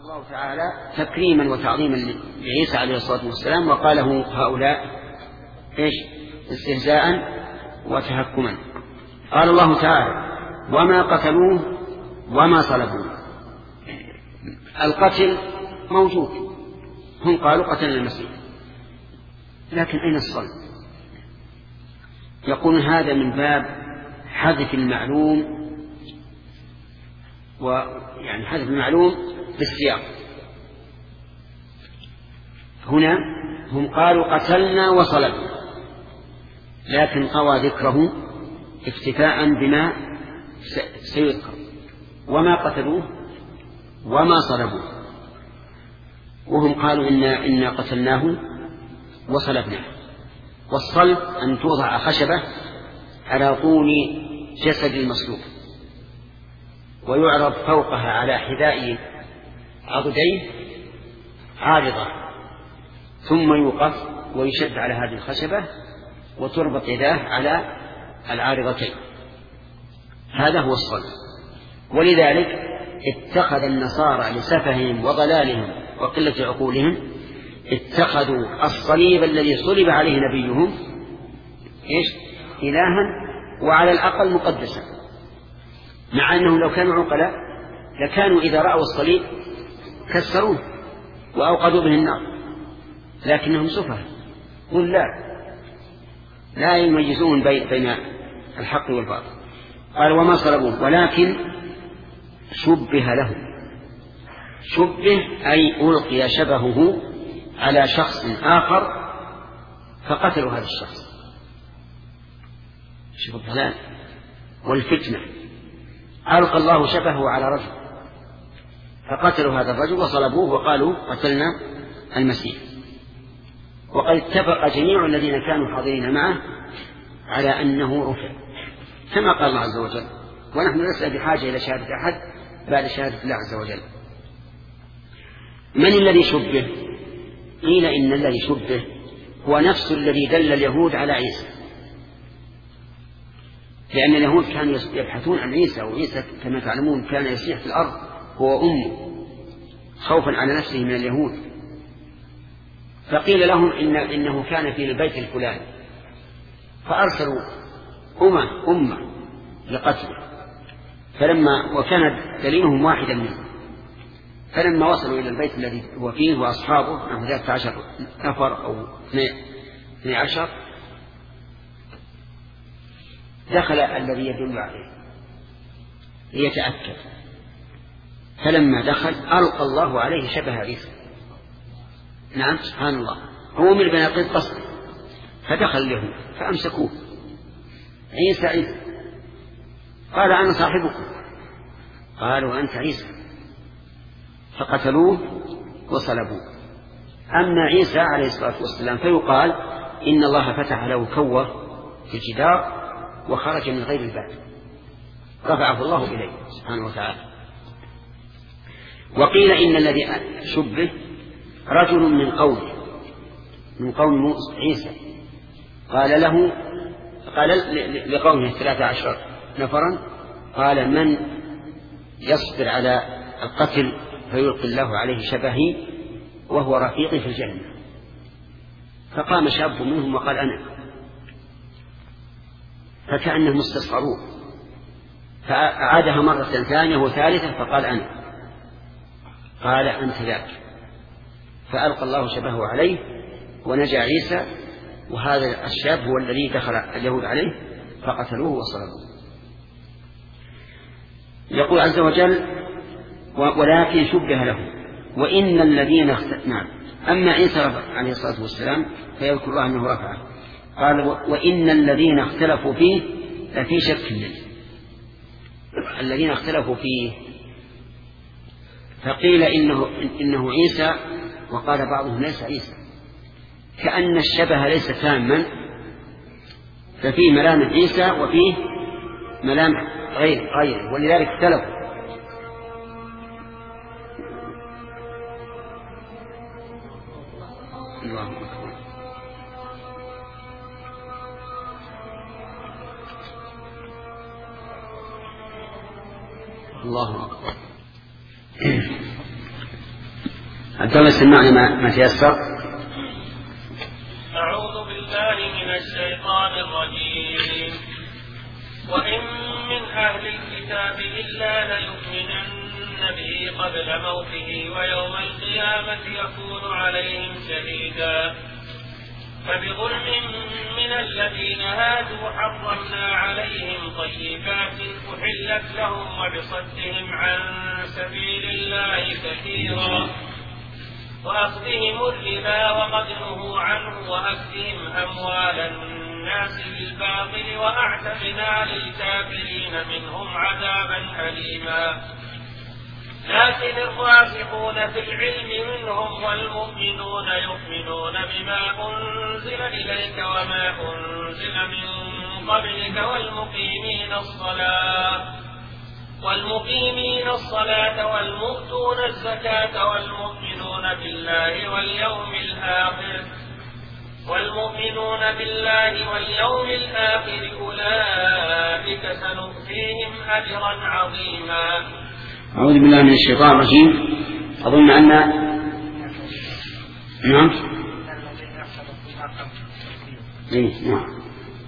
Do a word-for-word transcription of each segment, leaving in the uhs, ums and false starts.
الله تعالى تكريما وتعظيما لعيسى عليه الصلاة والسلام، وقاله هؤلاء إيش؟ استهزاء وتهكما. قال الله تعالى: وما قتلوه وما صلبوه. القتل موجود، هم قالوا قتلنا المسيح، لكن أين الصلب؟ يقول هذا من باب حذف المعلوم، ويعني حذف المعلوم بالسياق. هنا هم قالوا قتلنا وصلبنا، لكن قوى ذكره اكتفاء بما سيذكر. وما قتلوه وما صلبوه، وهم قالوا إنا, إنا قتلناه وصلبناه. والصلب أن توضع خشبة على طول جسد المصلوب، ويعرض فوقها على حذاء عضديه عارضة، ثم يوقف ويشد على هذه الخشبة وتربط يداه على العارضتين. هذا هو الصلب. ولذلك اتخذ النصارى لسفههم وضلالهم وقلة عقولهم اتخذوا الصليب الذي صلب عليه نبيهم إيش؟ إلها، وعلى الأقل مقدسا، مع أنهم لو كانوا عقلاء لكانوا إذا رأوا الصليب كسروه وأوقدوا به النار، لكنهم سفهاء قل لا لا يميزون بين الحق والباطل. قال وما صلبوه ولكن شبه له. شبه أي ألقي شبهه على شخص آخر فقتلوا هذا الشخص. شوف الضلال والفتنة. ألقى الله شبهه على رجل فقتلوا هذا الرجل وصلبوه وقالوا قتلنا المسيح. وقد اتفق جميع الذين كانوا حاضرين معه على أنه رفع كما قال الله عز وجل، ونحن لسنا بحاجة إلى شهادة أحد بعد شهادة الله عز وجل. من الذي شبه؟ قيل إن الذي شبه هو نفس الذي دل اليهود على عيسى، لأن اليهود كانوا يبحثون عن عيسى، وعيسى كما تعلمون كان يسيح في الأرض هو أمه خوفا على نفسه من اليهود، فقيل لهم إن إنه كان في البيت الفلاني، فأرسلوا أمة أمة لقتله، فلما وكان دليلهم واحدا منهم، فلما وصلوا إلى البيت الذي هو فيه وأصحابه نحو ثلاثة عشر نفر أو اثني عشر، دخل الذي يدل عليه ليتأكد، فلما دخل ألقى الله عليه شبه عيسى. نعم سبحان الله، هو من بناقيض قصد، فدخل اليهود فأمسكوه. عيسى عيسى، قال أنا صاحبكم، قالوا أنت عيسى، فقتلوه وصلبوه. أما عيسى عليه الصلاة والسلام فيقال إن الله فتح له كوة في الجدار وخرج من غير الباب، رفعه الله إليه سبحانه وتعالى. وقيل إن الذي شبه رجل من قومه من قوم عيسى، قال له قال لقومه ثلاثة عشر نفرا، قال من يصبر على القتل فيلقي الله عليه شبهي وهو رفيقي في الجنة. فقام شاب منهم وقال أنا، فكأنهم استصغروه، فأعادها مرة ثانية وثالثة فقال أنا، قال أنت ذاك، فألقى الله شبهه عليه ونجا عيسى، وهذا الشاب هو الذي دخل اليهود عليه فقتلوه وصلبوه. يقول عز وجل ولكن شبه له وإن الذين نعم. أما عيسى عليه الصلاة والسلام فيذكر الله أنه رفعه، قال وإن الذين اختلفوا فيه لفي شك منه. الذين اختلفوا فيه فقيل إنه, إنه عيسى، وقال بعضهم ليس عيسى، كأن الشبه ليس تاما، ففيه ملامح عيسى وفيه ملامح غير غير ولذلك اختلفوا. الله أكبر. الله أكبر. عبد الله سمعنا ما, ما تيسر. أعوذ بالله من الشيطان الرجيم. وإن من أهل الكتاب إلا ليؤمنن به قبل موته ويوم القيامة يكون عليهم شهيدا. فبظلم من الذين هادوا حرمنا عليهم طيبات أحلت لهم وبصدهم عن سبيل الله كثيرا وأخذهم الربا وقد نهوا عنه وأكلهم أموال الناس بالباطل وأعتدنا للكافرين منهم عذابا أليما. لكن الراسخون في العلم منهم والمؤمنون يؤمنون بما أنزل إليك وما أنزل من قبلك والمقيمين الصلاة والمقيمين الصلاة والمؤتون الزكاة والمؤمنون بالله واليوم الآخر والمؤمنون بالله واليوم الآخر أولئك سنؤتيهم أجرا عظيما. أعوذ بالله من الشيطان الرجيم. أظن أن نعم نعم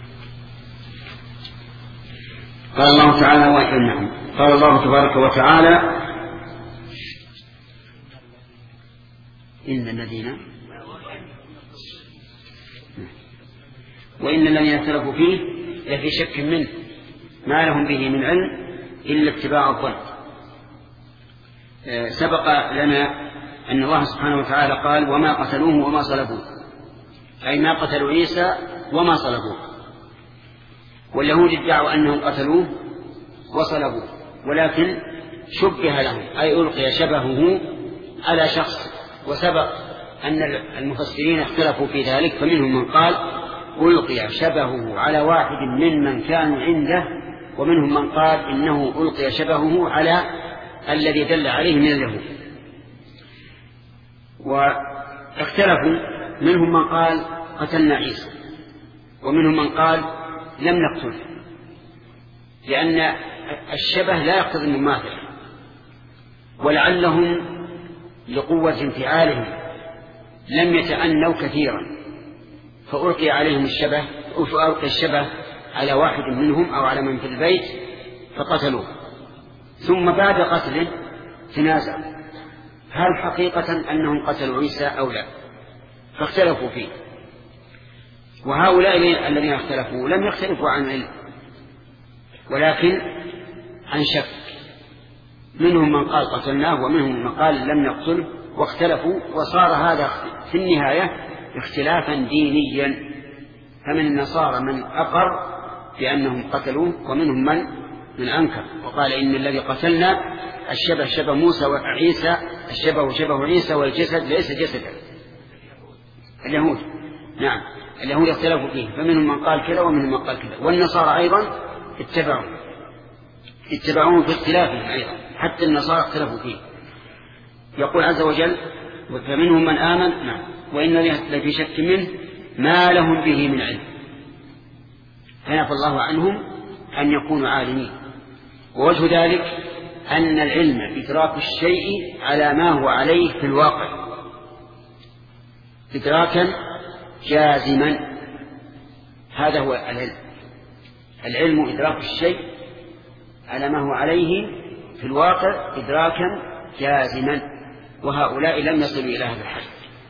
قال الله تعالى وإنهم قال الله تبارك وتعالى إن الذين وإن الذين اختلفوا فيه لفي شك منه ما لهم به من علم إلا اتباع الظن. سبق لنا أن الله سبحانه وتعالى قال وما قتلوه وما صلبوه، أي ما قتلوا عيسى وما صلبوه. واليهود ادعوا أنهم قتلوه وصلبوه ولكن شبه لهم، أي ألقي شبهه على شخص. وسبق أن المفسرين اختلفوا في ذلك، فمنهم من قال ألقي شبهه على واحد ممن كانوا عنده، ومنهم من قال إنه ألقي شبهه على الذي دل عليه من اليهود. واختلفوا، منهم من قال قتلنا عيسى، ومنهم من قال لم نقتله، لأن الشبه لا يقتضي المماثلة، ولعلهم لقوة انفعالهم لم يتأنوا كثيرا فألقي عليهم الشبه أو فألقي الشبه على واحد منهم أو على من في البيت فقتلوه. ثم بعد قتله تنازعوا هل حقيقة أنهم قتلوا عيسى أو لا، فاختلفوا فيه. وهؤلاء الذين اختلفوا لم يختلفوا عن علم ولكن عن شك، منهم من قال قتلناه ومنهم من قال لم نقتله، واختلفوا، وصار هذا في النهاية اختلافا دينيا. فمن النصارى من أقر بأنهم قتلوه، ومنهم من من أنكر وقال إن الذي قتلنا الشبه شبه موسى وعيسى، الشبه شبه عيسى والجسد ليس جسدا. اليهود نعم اليهود اختلفوا فيه، فمنهم من قال كذا ومنهم من قال كذا. والنصارى أيضا اتبعوا اتبعوه في اختلافهم أيضا، حتى النصارى اختلفوا فيه. يقول عز وجل فمنهم من آمن نعم وإن لفي شك منه ما لهم به من علم، فنفى الله عنهم أن يكونوا عالمين. ووجه ذلك أن العلم إدراك الشيء على ما هو عليه في الواقع إدراكا جازما، هذا هو العلم. العلم إدراك الشيء على ما هو عليه في الواقع إدراكا جازما، وهؤلاء لم يصلوا إلى هذا الحد،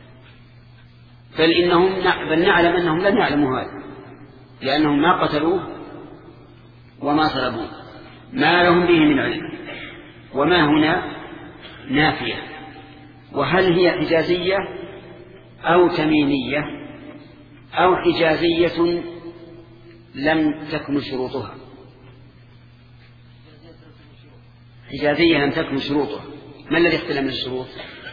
بل إنهم بل نعلم أنهم لم يعلموا هذا، لأنهم ما قتلوه وما صلبوه، ما لهم به من علم. وما هنا نافية، وهل هي حجازية أو تميمية أو حجازية لم تكن شروطها؟ حجازية لم تكن شروطها. ما الذي اختلف من الشروط؟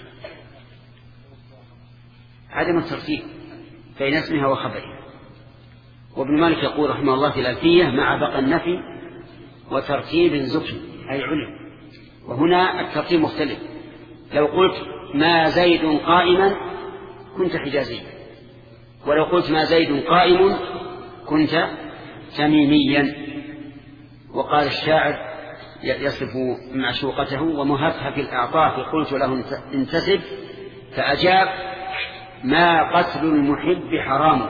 عدم الترتيب بين اسمها وخبرها. وابن مالك يقول رحمه الله في الألفية مع بقى النفي وترتيب زكي أي علم. وهنا الترتيب مختلف، لو قلت ما زيد قائما كنت حجازيا، ولو قلت ما زيد قائم كنت تميميا. وقال الشاعر يصف معشوقته ومهفها في الأعطاف قلت له انتسب فأجاب: ما قتل المحب حرام.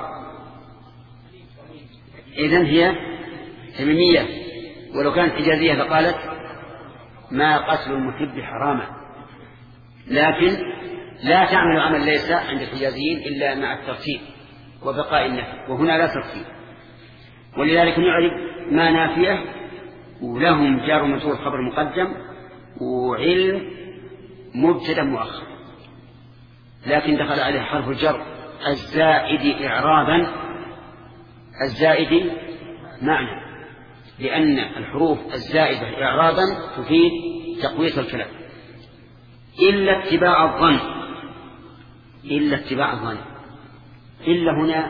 إذن هي تميمية، ولو كانت حجازية لقالت: ما قتل المحب حراما. لكن لا تعمل عمل ليس عند الحجازيين إلا مع الترتيب وبقاء النفي، وهنا لا ترتيب، ولذلك نعرف ما نافية ولهم جار ومجرور خبر مقدم وعلم مبتدا مؤخر، لكن دخل عليه حرف الجر الزائد إعرابا. الزائد معنى، لأن الحروف الزائدة إعرابا تفيد تقوية الكلام. إلا اتباع الظن، إلا اتباع الظن، إلا هنا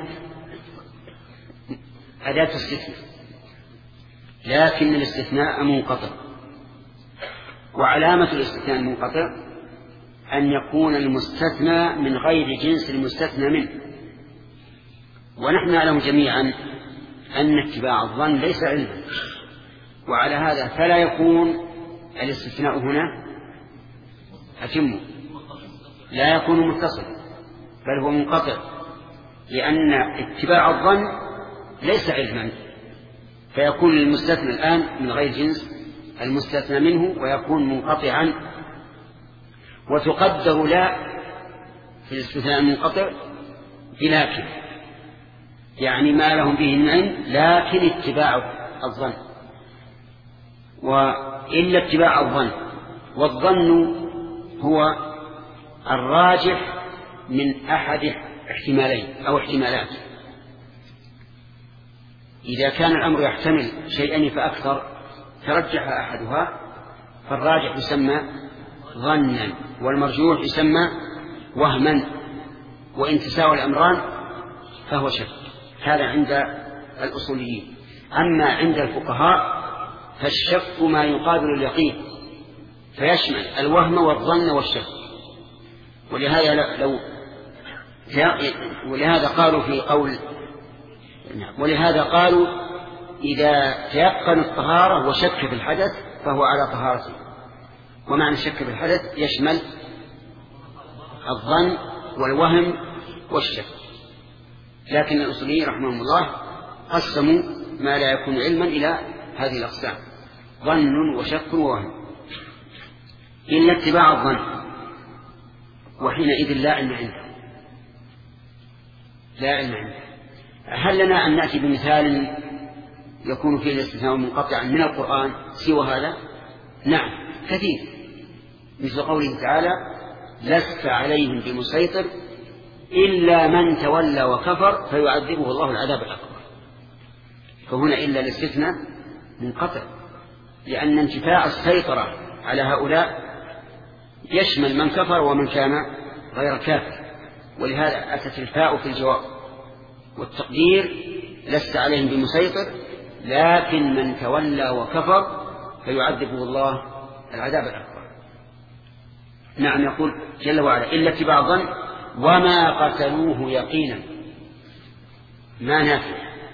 أداة استثناء، لكن الاستثناء منقطع، وعلامة الاستثناء المنقطع أن يكون المستثنى من غير جنس المستثنى منه، ونحن نعلم جميعا أن اتباع الظن ليس علما، وعلى هذا فلا يكون الاستثناء هنا أتم، لا يكون متصل، بل هو منقطع، لأن اتباع الظن ليس علما، فيكون المستثنى الآن من غير جنس المستثنى منه ويكون منقطعا. وتقدر لا في الاستثناء المنقطع بلكن، يعني ما لهم به من علم لكن اتباع الظن، وإلا اتباع الظن. والظن هو الراجح من أحد احتمالين أو احتمالات. إذا كان الأمر يحتمل شيئين فأكثر ترجح أحدها فالراجح يسمى ظنا، والمرجوح يسمى وهما، وإن تساوى الأمران فهو شك. هذا عند الأصوليين. أما عند الفقهاء فالشك ما يقابل اليقين، فيشمل الوهم والظن والشك. ولهذا لو ولهذا قالوا في قول ولهذا قالوا إذا تيقن الطهارة وشك في الحدث فهو على طهارته. ومعنى الشك في الحدث يشمل الظن والوهم والشك. لكن الأصوليين رحمهم الله قسموا ما لا يكون علما إلى هذه الأقسام: ظن وشك ووهم. إلا اتباع الظن، وحينئذ لا علم عنده، لا علم عنده. هل لنا أن نأتي بمثال يكون فيه الاستثناء منقطعا من القرآن سوى هذا؟ نعم كثير، مثل قوله تعالى: لست عليهم بمسيطر إلا من تولى وكفر فيعذبه الله العذاب الأكبر. فهنا إلا الاستثناء منقطع، لأن انتفاع السيطرة على هؤلاء يشمل من كفر ومن كان غير كافر، ولهذا أتت الفاء في الجواب، والتقدير: لست عليهم بمسيطر لكن من تولى وكفر فيعذبه الله العذاب الأكبر. نعم، يقول جل وعلا: إلا اتباع الظن وما قتلوه يقينا. ما نافع،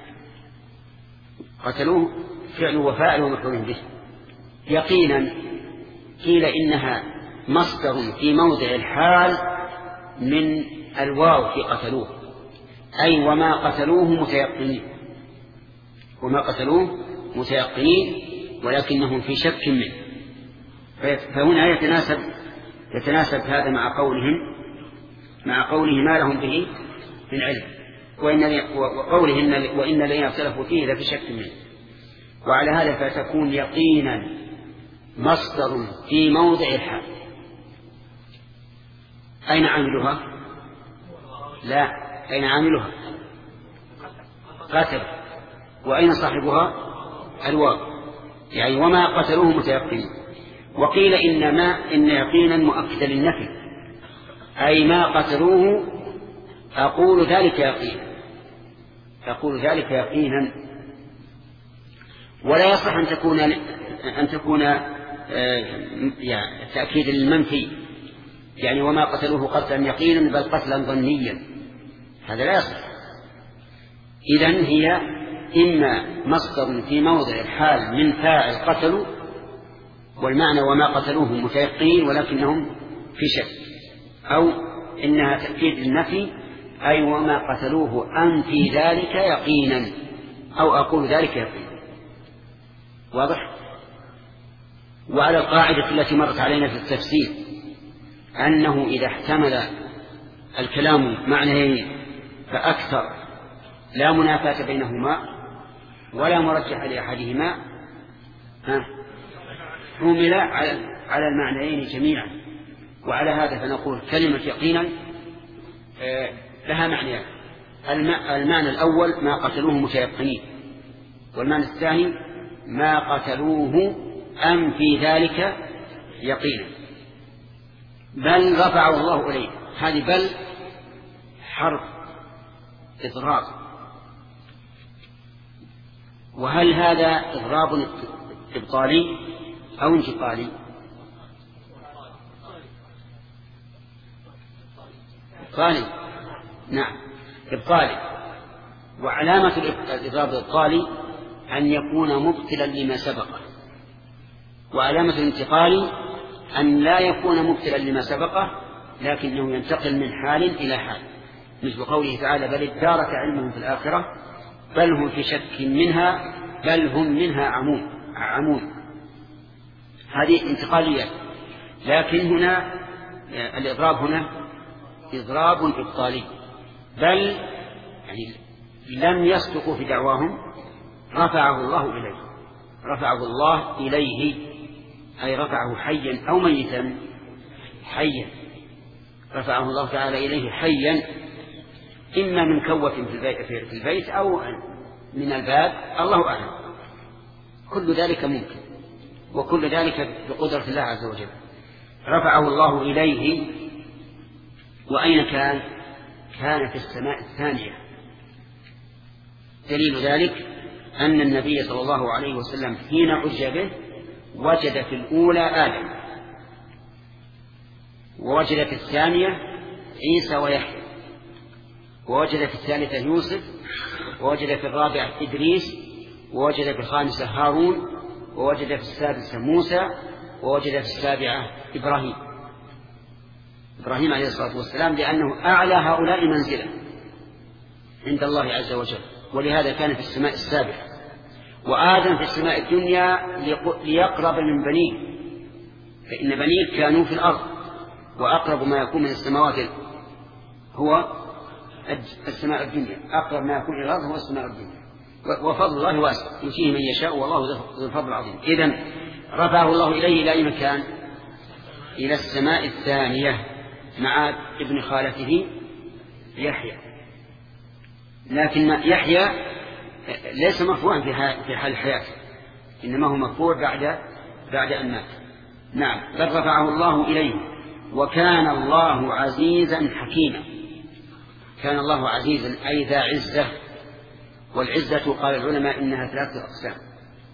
قتلوه فعل وفاعل ومفعول به. يقينا قيل إنها مصدر في موضع الحال من الواو في قتلوه، أي وما قتلوه متيقنين، وما قتلوه متيقنين ولكنهم في شك منه. فهنا يتناسب يتناسب هذا مع قولهم مع قوله ما لهم به من علم، وقوله وإن الذين اختلفوا فيه لفي شك منه. وعلى هذا فتكون يقينا مصدر في موضع الحال. أين عاملها؟ لا، أين عاملها؟ قتل. وأين صاحبها؟ الواو، يعني وما قتلوه متيقنين. وقيل إنما إن يقينا مؤكد للنفي، أي ما قتلوه أقول ذلك يقينا، أقول ذلك يقينا. ولا يصح أن تكون أن تكون يعني تأكيد للمنفي، يعني وما قتلوه قتلا يقينا بل قتلا ظنيا، هذا لا يصح. إذن هي إما مصدر في موضع الحال من فاعل قتلوا، والمعنى وما قتلوه متيقين ولكنهم في شك، أو إنها تأكيد النفي، أي وما قتلوه أنفي ذلك يقينا، أو أقول ذلك يقينا. واضح؟ وعلى القاعدة التي مرت علينا في التفسير أنه إذا احتمل الكلام معنيين فأكثر لا منافاة بينهما ولا مرجح لأحدهما حمل على المعنيين جميعا. وعلى هذا فنقول كلمة يقينا لها معنيان: المعنى الأول ما قتلوه متيقنين، والمعنى الثاني ما قتلوه أم في ذلك يقينا. بل رفعه الله إليه، هذه بل حرف إضراب. وهل هذا إضراب إبطالي أو انتقالي؟ إبطالي، نعم إبطالي. وعلامة الإضراب الإبطالي أن يكون مبطلا لما سبقه، وعلامة الانتقال أن لا يكون مبطلا لما سبقه لكنه ينتقل من حال إلى حال، مثل قوله تعالى: بل ادارك علمهم في الآخرة بل هم في شك منها بل هم منها عمون عمون هذه انتقالية. لكن هنا الإضراب هنا إضراب إبطالي، بل يعني لم يصدقوا في دعواهم، رفعه الله إليه رفعه الله إليه أي رفعه حيا أو ميتا. حيا، رفعه الله تعالى إليه حيا، إما من كوة في البيت أو من الباب، الله أعلم. كل ذلك ممكن، وكل ذلك بقدرة الله عز وجل. رفعه الله إليه، وأين كان؟ كان في السماء الثانية. دليل ذلك أن النبي صلى الله عليه وسلم حين عج به وجد في الأولى آدم، ووجد في الثانية عيسى ويحيى، ووجد في الثالثة يوسف، ووجد في الرابعة إدريس، ووجد في الخامسة هارون، ووجد في السادسة موسى، ووجد في السابعة إبراهيم إبراهيم عليه الصلاة والسلام، لأنه أعلى هؤلاء منزلة عند الله عز وجل، ولهذا كان في السماء السابعة. وآدم في السماء الدنيا ليقرب من بنيه، فإن بنيه كانوا في الأرض، وأقرب ما يكون من السماوات هو السماء الدنيا، أقرب ما يكون إلى الأرض هو السماء الدنيا. وفضل الله واسع يؤتيه من يشاء والله ذو الفضل العظيم. إذن رفعه الله إليه إلى أي مكان؟ إلى السماء الثانية مع ابن خالته يحيى. لكن يحيى ليس مرفوعا في حال الحياة، إنما هو مرفوع بعد بعد أن مات. نعم، بل رفعه الله إليه. وكان الله عزيزا حكيما. كان الله عزيزا أي ذا عزة، والعزة قال العلماء إنها ثلاثة أقسام: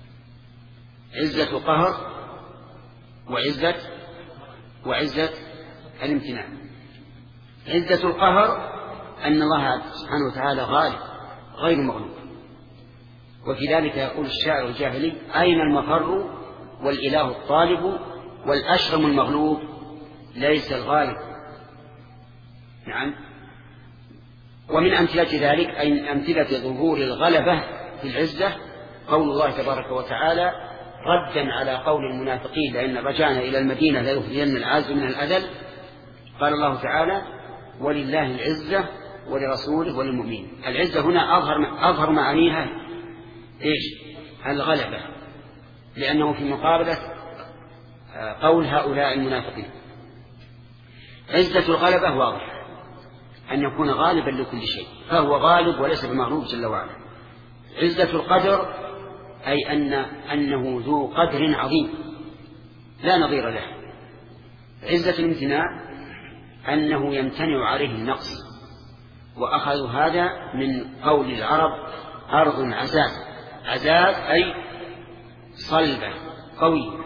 عزة قهر، وعزة وعزة الامتنان. عزة القهر أن الله سبحانه وتعالى غالب غير مغلوب، وفي ذلك يقول الشاعر الجاهلي: أين المفر والإله الطالب والأشرم المغلوب ليس الغالب. نعم. ومن أمثلة ذلك أي أمثلة ظهور الغلبة في العزة قول الله تبارك وتعالى ردا على قول المنافقين: لئن رجعنا إلى المدينة ليخرجن العز من الأذل. قال الله تعالى: ولله العزة ولرسوله وللمؤمنين. العزة هنا أظهر أظهر معانيها إيش؟ الغلبة، لأنه في مقابلة قول هؤلاء المنافقين. عزة الغلبة واضح، أن يكون غالبا لكل شيء، فهو غالب وليس بمغلوب جل وعلا. عزة القدر أي أن أنه ذو قدر عظيم لا نظير له. عزة الامتناع أنه يمتنع عليه النقص، وأخذوا هذا من قول العرب: أرض عزاز. عزاز أي صلبة قوية.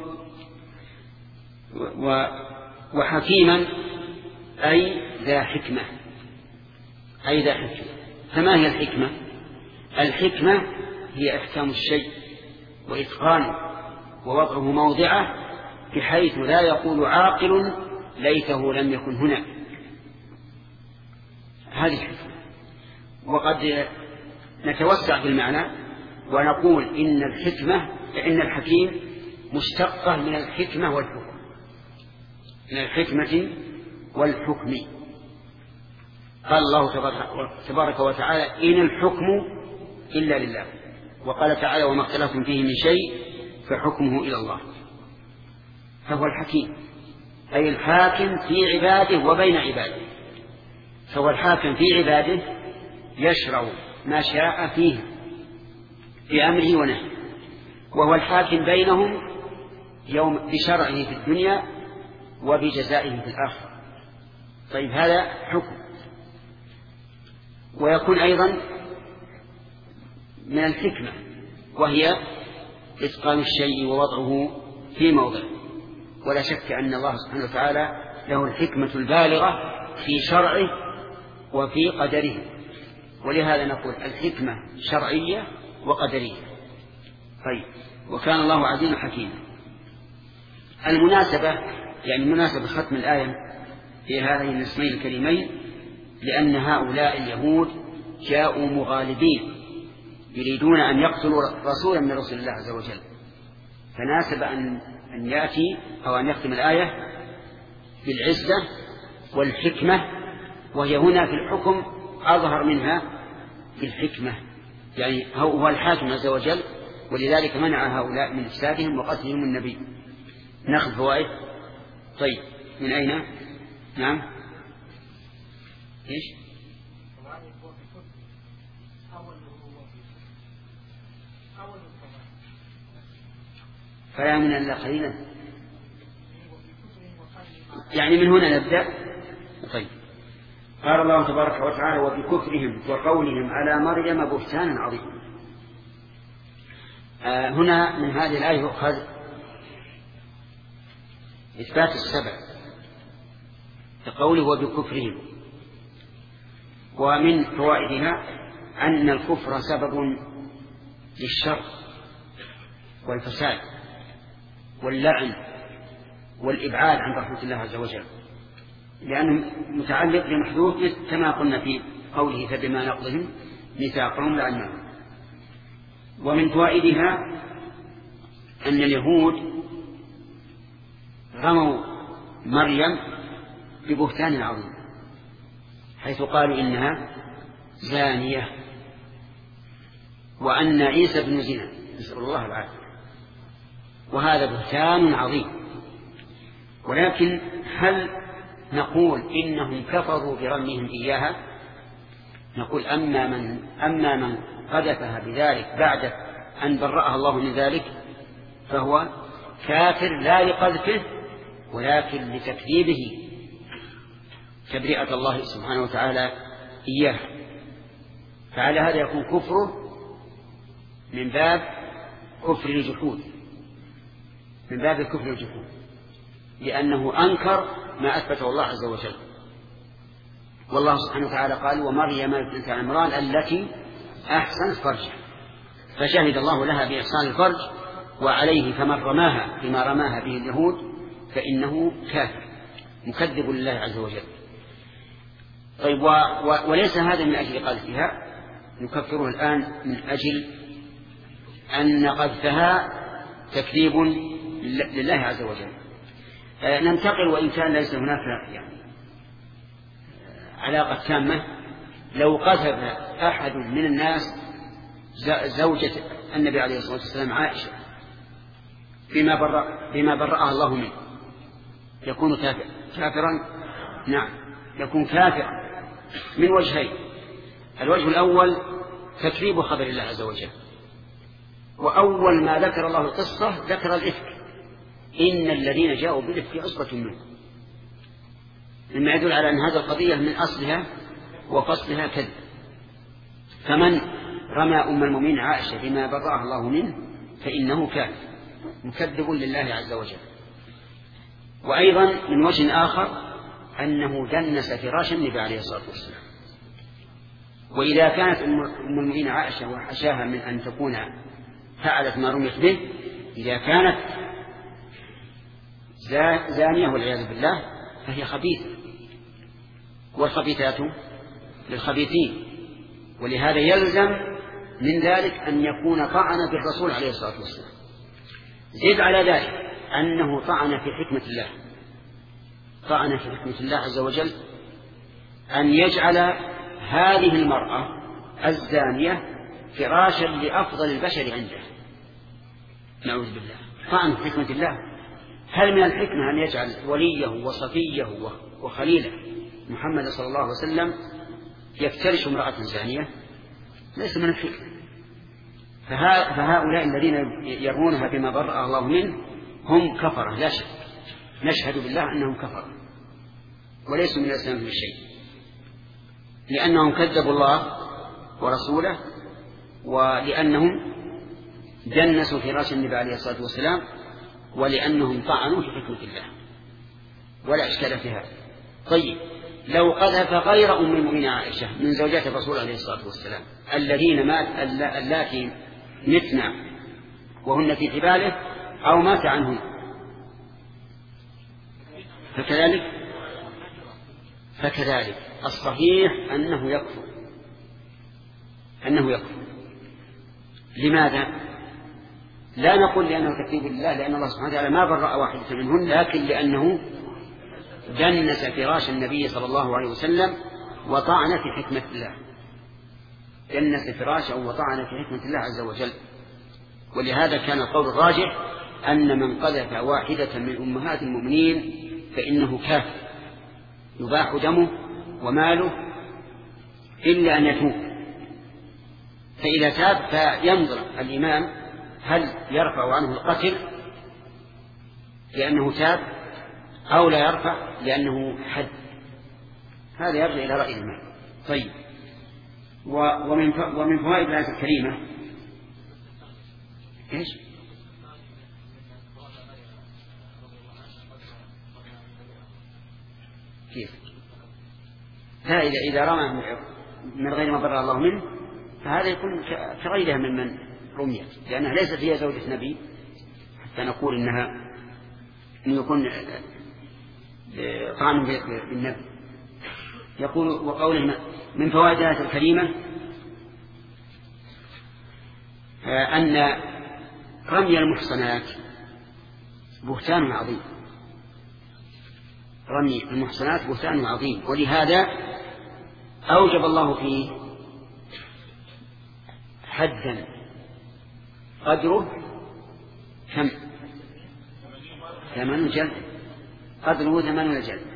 وحكيما أي ذا حكمة أي ذا حكمة. فما هي الحكمة؟ الحكمة هي إحكام الشيء وإتقانه ووضعه موضعه، بحيث لا يقول عاقل ليته لم يكن هنا، هذه الحكمة. وقد نتوسع في المعنى ونقول إن الحكمة إن الحكيم مشتقة من الحكمة والحكم، من الحكمة والحكم. قال الله تبارك وتعالى إن الحكم إلا لله، وقال تعالى وما اختلفتم فيه من شيء فحكمه إلى الله. فهو الحكيم أي الحاكم في عباده وبين عباده، فهو الحاكم في عباده يشرع ما شاء فيه في أمره ونهيه، وهو الحاكم بينهم يوم بشرعه في الدنيا وبجزائه في الآخرة. طيب هذا حكم. ويكون أيضا من الحكمة، وهي إتقان الشيء ووضعه في موضعه. ولا شك أن الله سبحانه وتعالى له الحكمة البالغة في شرعه وفي قدره، ولهذا نقول الحكمة شرعية وقدرية. طيب وكان الله عزيزا حكيما. المناسبة يعني مناسبة ختم الآية في هذين الاسمين الكريمين لأن هؤلاء اليهود جاءوا مغالبين يريدون أن يقتلوا رسولا من رسول الله عز وجل، فناسب أن أن يأتي أو أن يختم الآية بالعزة والحكمة، وهي هنا في الحكم أظهر منها في الحكمة، يعني هو الحاكم عز وجل، ولذلك منع هؤلاء من إفسادهم وقتلهم النبي. نأخذ فوائد. طيب من أين؟ نعم إيش؟ فلا من إلا قليلا، يعني من هنا نبدأ. طيب قال الله تبارك وتعالى وبكفرهم وقولهم على مريم بهتانا عظيما. آه هنا من هذه الآية يؤخذ إثبات السبع كقوله وبكفرهم، ومن فوائدها أن الكفر سبب للشر والفساد واللعن والإبعاد عن رحمة الله عز وجل، لأنه متعلق بمحذوف كما قلنا في قوله فبما نقضهم ميثاقهم لعناهم. ومن فوائدها أن اليهود رموا مريم ببهتان عظيم، حيث قالوا إنها زانية وأن عيسى بن زنا، نسأل الله العافية، وهذا بهتان عظيم. ولكن هل نقول إنهم كفروا برميهم إياها؟ نقول أما من, أما من قذفها بذلك بعد أن برأها الله من ذلك فهو كافر لا لقذفه ولكن لتكذيبه تبرئة الله سبحانه وتعالى إياه. فعلى هذا يكون كفره من باب كفر الجحود، من باب الكفر الجحود، لأنه أنكر ما أثبته الله عز وجل. والله سبحانه وتعالى قال ومريم ابنة عمران التي أحسنت فرجها، فشهد الله لها بإحسان الفرج، وعليه فمن رماها بما رماها به اليهود فإنه كافر مكذب لله عز وجل. طيب و... و... وليس هذا من أجل قذفها، نكفره الآن من أجل أن قذفها تكذيب لله عز وجل. آه ننتقل وإن كان ليس هناك يعني علاقة تامة. لو قذف أحد من الناس زوجة النبي عليه الصلاة والسلام عائشة بما برأ بما برأها الله منه يكون كافر كافرا؟ نعم يكون كافرا من وجهين. الوجه الأول تكذيب خبر الله عز وجل، وأول ما ذكر الله القصة ذكر الإفك، إن الذين جاءوا بالإفك عصبة منكم، مما يدل على أن هذه القضية من أصلها وفصلها كذب. فمن رمى أم المؤمنين عائشة بما برأها الله منه فإنه كافر مكذب لله عز وجل. وأيضا من وجه آخر أنه دنس فراش النبي عليه الصلاة والسلام. وإذا كانت أم المؤمنين عائشة وحشاها من أن تكون فعلت ما رميت به، إذا كانت زانية والعياذ بالله فهي خبيثة، والخبيثات للخبيثين، ولهذا يلزم من ذلك أن يكون طعن بالرسول عليه الصلاة والسلام. زد على ذلك أنه طعن في حكمة الله، طعن في حكمة الله عز وجل أن يجعل هذه المرأة الزانية فراشا لأفضل البشر عنده، نعوذ بالله. طعن في حكمة الله. هل من الحكمة أن يجعل وليه وصفيه وخليله محمد صلى الله عليه وسلم يفترش امرأة زانية؟ ليس من الحكمة. فهؤلاء الذين يرمونها بما برأ الله منه هم كفرة لا شك، نشهد بالله أنهم كفرة وليسوا من الإسلام في شيء، لأنهم كذبوا الله ورسوله، ولأنهم جنسوا فراش النبي عليه الصلاة والسلام، ولأنهم طعنوا في حكمة الله، ولا إشكال في هذا. طيب، لو قذف غير أم المؤمنين عائشة من زوجات الرسول عليه الصلاة والسلام الذين مات اللاتي متنا وهن في حباله أو مات عنهن، فكذلك فكذلك الصحيح أنه يكفر، أنه يكفر. لماذا؟ لا نقول لأنه تكذيب لله، لأن الله سبحانه وتعالى ما برأ واحدة منهن، لكن لأنه جنس فراش النبي صلى الله عليه وسلم وطعن في حكمة الله، جنس فراشه وطعن في حكمة الله عز وجل. ولهذا كان القول الراجح أن من قذف واحدة من أمهات المؤمنين فإنه كافر يباح دمه وماله إلا أن يتوب. فإذا تاب فينظر الإمام هل يرفع عنه القتل لأنه تاب أو لا يرفع لأنه حد. هذا يرجع إلى رأي الإمام. طيب، ومن ومن فوائد الآية الكريمة إيش؟ كيف؟ لا، إذا إذا رمى من غير ما برأ الله منه فهذا يكون كغيرها من من رميت، لأنها ليست هي زوجة نبي حتى نقول إنها إن يكون طعن بالنبي. يقول وقوله من فوائد الآية الكريمة أن رمي المحصنات بهتان عظيم، رمي المحصنات بهتان عظيم، ولهذا أوجب الله فيه حدا قدره كم؟ ثمانون جلدة، قدره ثمانون جلدة.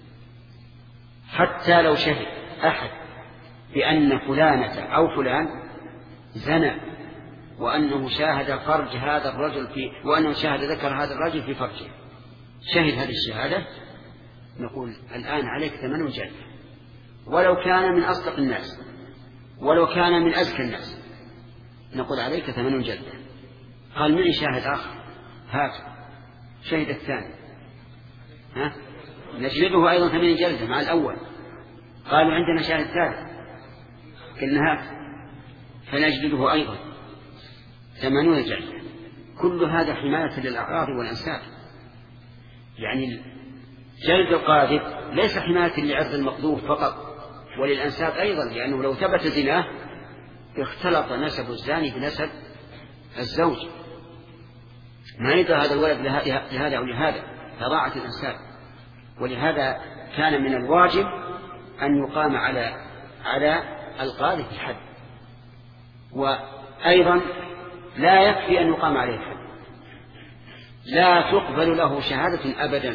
حتى لو شهد أحد بأن فلانة أو فلان زنى وأنه شاهد فرج هذا الرجل في وأنه شاهد ذكر هذا الرجل في فرجه، شهد هذه الشهادة، نقول الآن عليك ثمانون جلدة، ولو كان من أصدق الناس ولو كان من أزكى الناس نقول عليك ثمانون جلدة. قال معي شاهد آخر، هات شهد الثاني، ها نجلده أيضا ثمانين جلدة مع الأول. قالوا عندنا شاهد ثالث، قلنا هات فنجلده أيضا ثمانون جلدة. كل هذا حماية للأعراض والأنساب، يعني جلد القاذف ليس حماية لعرض المقذوف فقط وللأنساب أيضا، لأنه لو ثبت زناه اختلط نسب الزاني بنسب الزوج، ما يدرى هذا الولد لهذا أو لهذا، فضاعت الأنساب. ولهذا كان من الواجب أن يقام على على القاذف الحد، وأيضا لا يكفي أن يقام عليه الحد، لا تقبل له شهادة أبدا،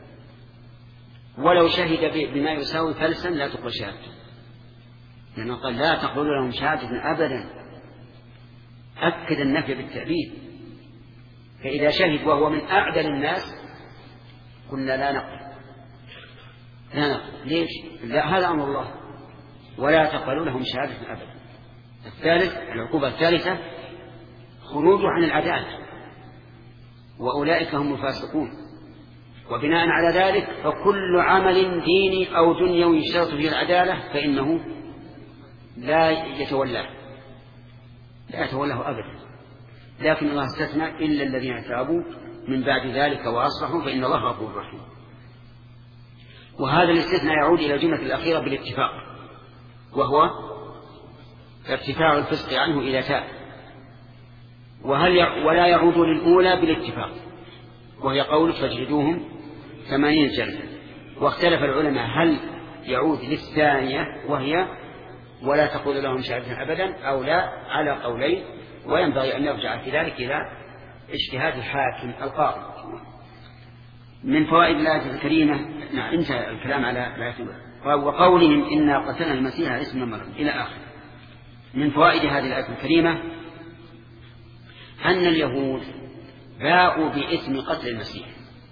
ولو شهد بما يساوي فلسا لا تقبل شهادته، لأنه قال لا تقبل لهم شهادة أبدا، أكد النفي بالتأبيد. فإذا شهد وهو من أعدل الناس قلنا لا نقبل لا نقبل ليش؟ لا، هذا أمر الله، ولا تقبلوا لهم شهادة أبدا. الثالث، العقوبة الثالثة خروج عن العدالة، وأولئك هم الفاسقون. وبناء على ذلك فكل عمل ديني أو دنيوي يشترط فيه العدالة فإنه لا يتولاه لا يتولاه أبدا، لكن الله استثنى إلا الذين تابوا من بعد ذلك وأصلحوا فإن الله غفور رحيم. وهذا الاستثناء يعود إلى الجملة الأخيرة بالاتفاق، وهو ارتفاع الفسق عنه إلى تاب، وهل ي... ولا يعود للأولى بالاتفاق، وهي قول فاجلدوهم ثمانين جلدة. واختلف العلماء هل يعود للثانية وهي ولا تقول لهم شهادة أبدا أو لا، على قولين، وينبغي أن نرجع في ذلك إلى اجتهاد الحاكم القاضي. من فوائد الآية الكريمة، نعم انتهى الكلام على الآية، وقولهم إنا قتلنا المسيح عيسى ابن مريم إلى آخر. من فوائد هذه الآية الكريمة أن اليهود باءوا بإثم قتل المسيح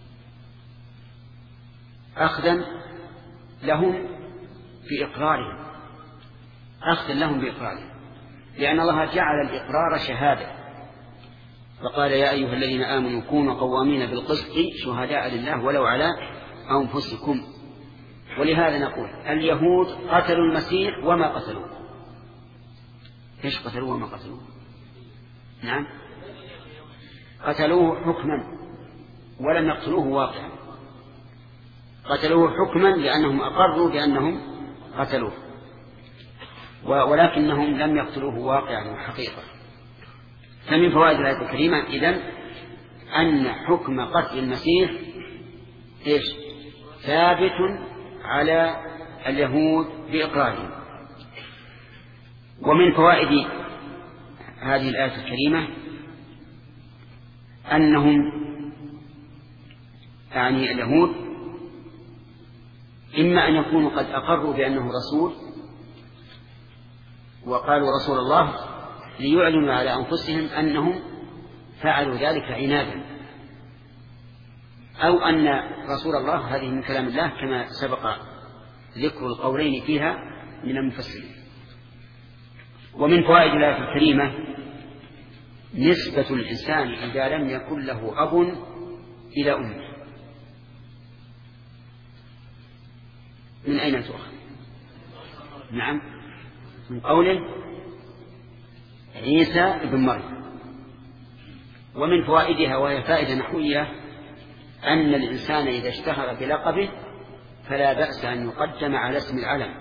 أخذا لهم بإقرارهم، أخذا لهم بإقرارهم، لأن الله جعل الإقرار شهادة، فقال يا أيها الذين آمنوا كونوا قوامين بالقسط شهداء لله ولو على أنفسكم. ولهذا نقول اليهود قتلوا المسيح وما قتلوه. إيش قتلوه وما قتلوه؟ نعم، قتلوه حكما ولم يقتلوه واقعا. قتلوه حكما لأنهم أقروا بأنهم قتلوه، ولكنهم لم يقتلوه واقعا وحقيقة. فمن فوائد الآية الكريمة إذن أن حكم قتل المسيح إيش؟ ثابت على اليهود بإقرارهم. ومن فوائد هذه الآية الكريمة أنهم يعني اليهود إما أن يكونوا قد أقروا بأنه رسول وقالوا رسول الله ليعلنوا على أنفسهم أنهم فعلوا ذلك عنادا، أو أن رسول الله هذه من كلام الله كما سبق ذكر القولين فيها من المفسرين. ومن فوائد الآية الكريمة نسبة الإنسان إذا لم يكن له أب إلى أمه. من أين تؤخذ؟ نعم، من قوله عيسى ابن مريم. ومن فوائدها وهي فائدة نحوية أن الإنسان إذا اشتهر بلقبه فلا بأس أن يقدم على اسم العلم،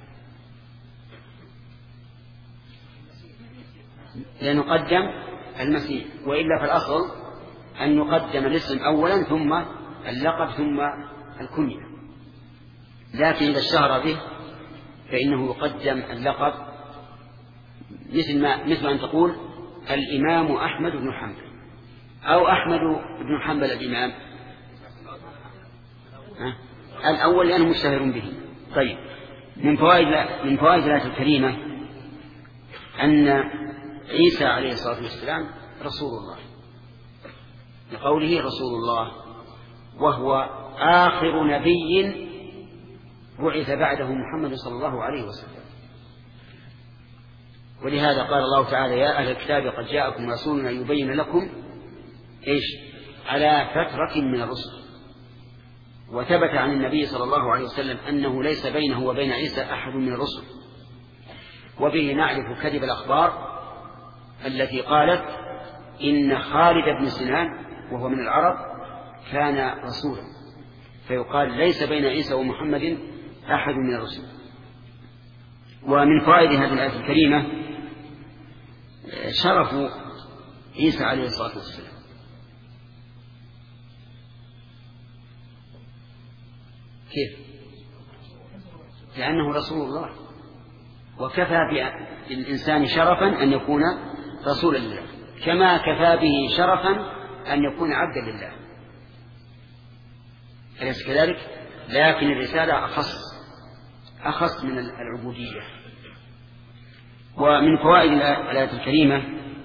لنقدم المسيح، وإلا فالأصل أن يقدم الاسم أولا ثم اللقب ثم الكنية، لكن إذا اشتهر به فإنه يقدم اللقب، مثل ما مثل أن تقول الإمام أحمد بن حنبل أو أحمد بن حنبل الإمام، الأول لأنه مشتهر به. طيب، من فوائد من فوائد الآية الكريمة أن عيسى عليه الصلاة والسلام رسول الله، لقوله رسول الله، وهو آخر نبي بعث بعده محمد صلى الله عليه وسلم. ولهذا قال الله تعالى يا أهل الكتاب قد جاءكم رسولنا يبين لكم إيش على فترة من الرسل. وثبت عن النبي صلى الله عليه وسلم أنه ليس بينه وبين عيسى أحد من الرسل. وبه نعرف كذب الأخبار التي قالت إن خالد بن سنان وهو من العرب كان رسولا، فيقال ليس بين عيسى ومحمد أحد من الرسل. ومن فوائد هذه الآية الكريمة شرف عيسى عليه الصلاة والسلام، كيف؟ لأنه رسول الله، وكفى بالإنسان شرفا أن يكون رسولا لله، كما كفى به شرفا أن يكون عبدا لله، أليس كذلك؟ لكن الرسالة أخص أخص من العبودية. ومن فوائد الآية الكريمة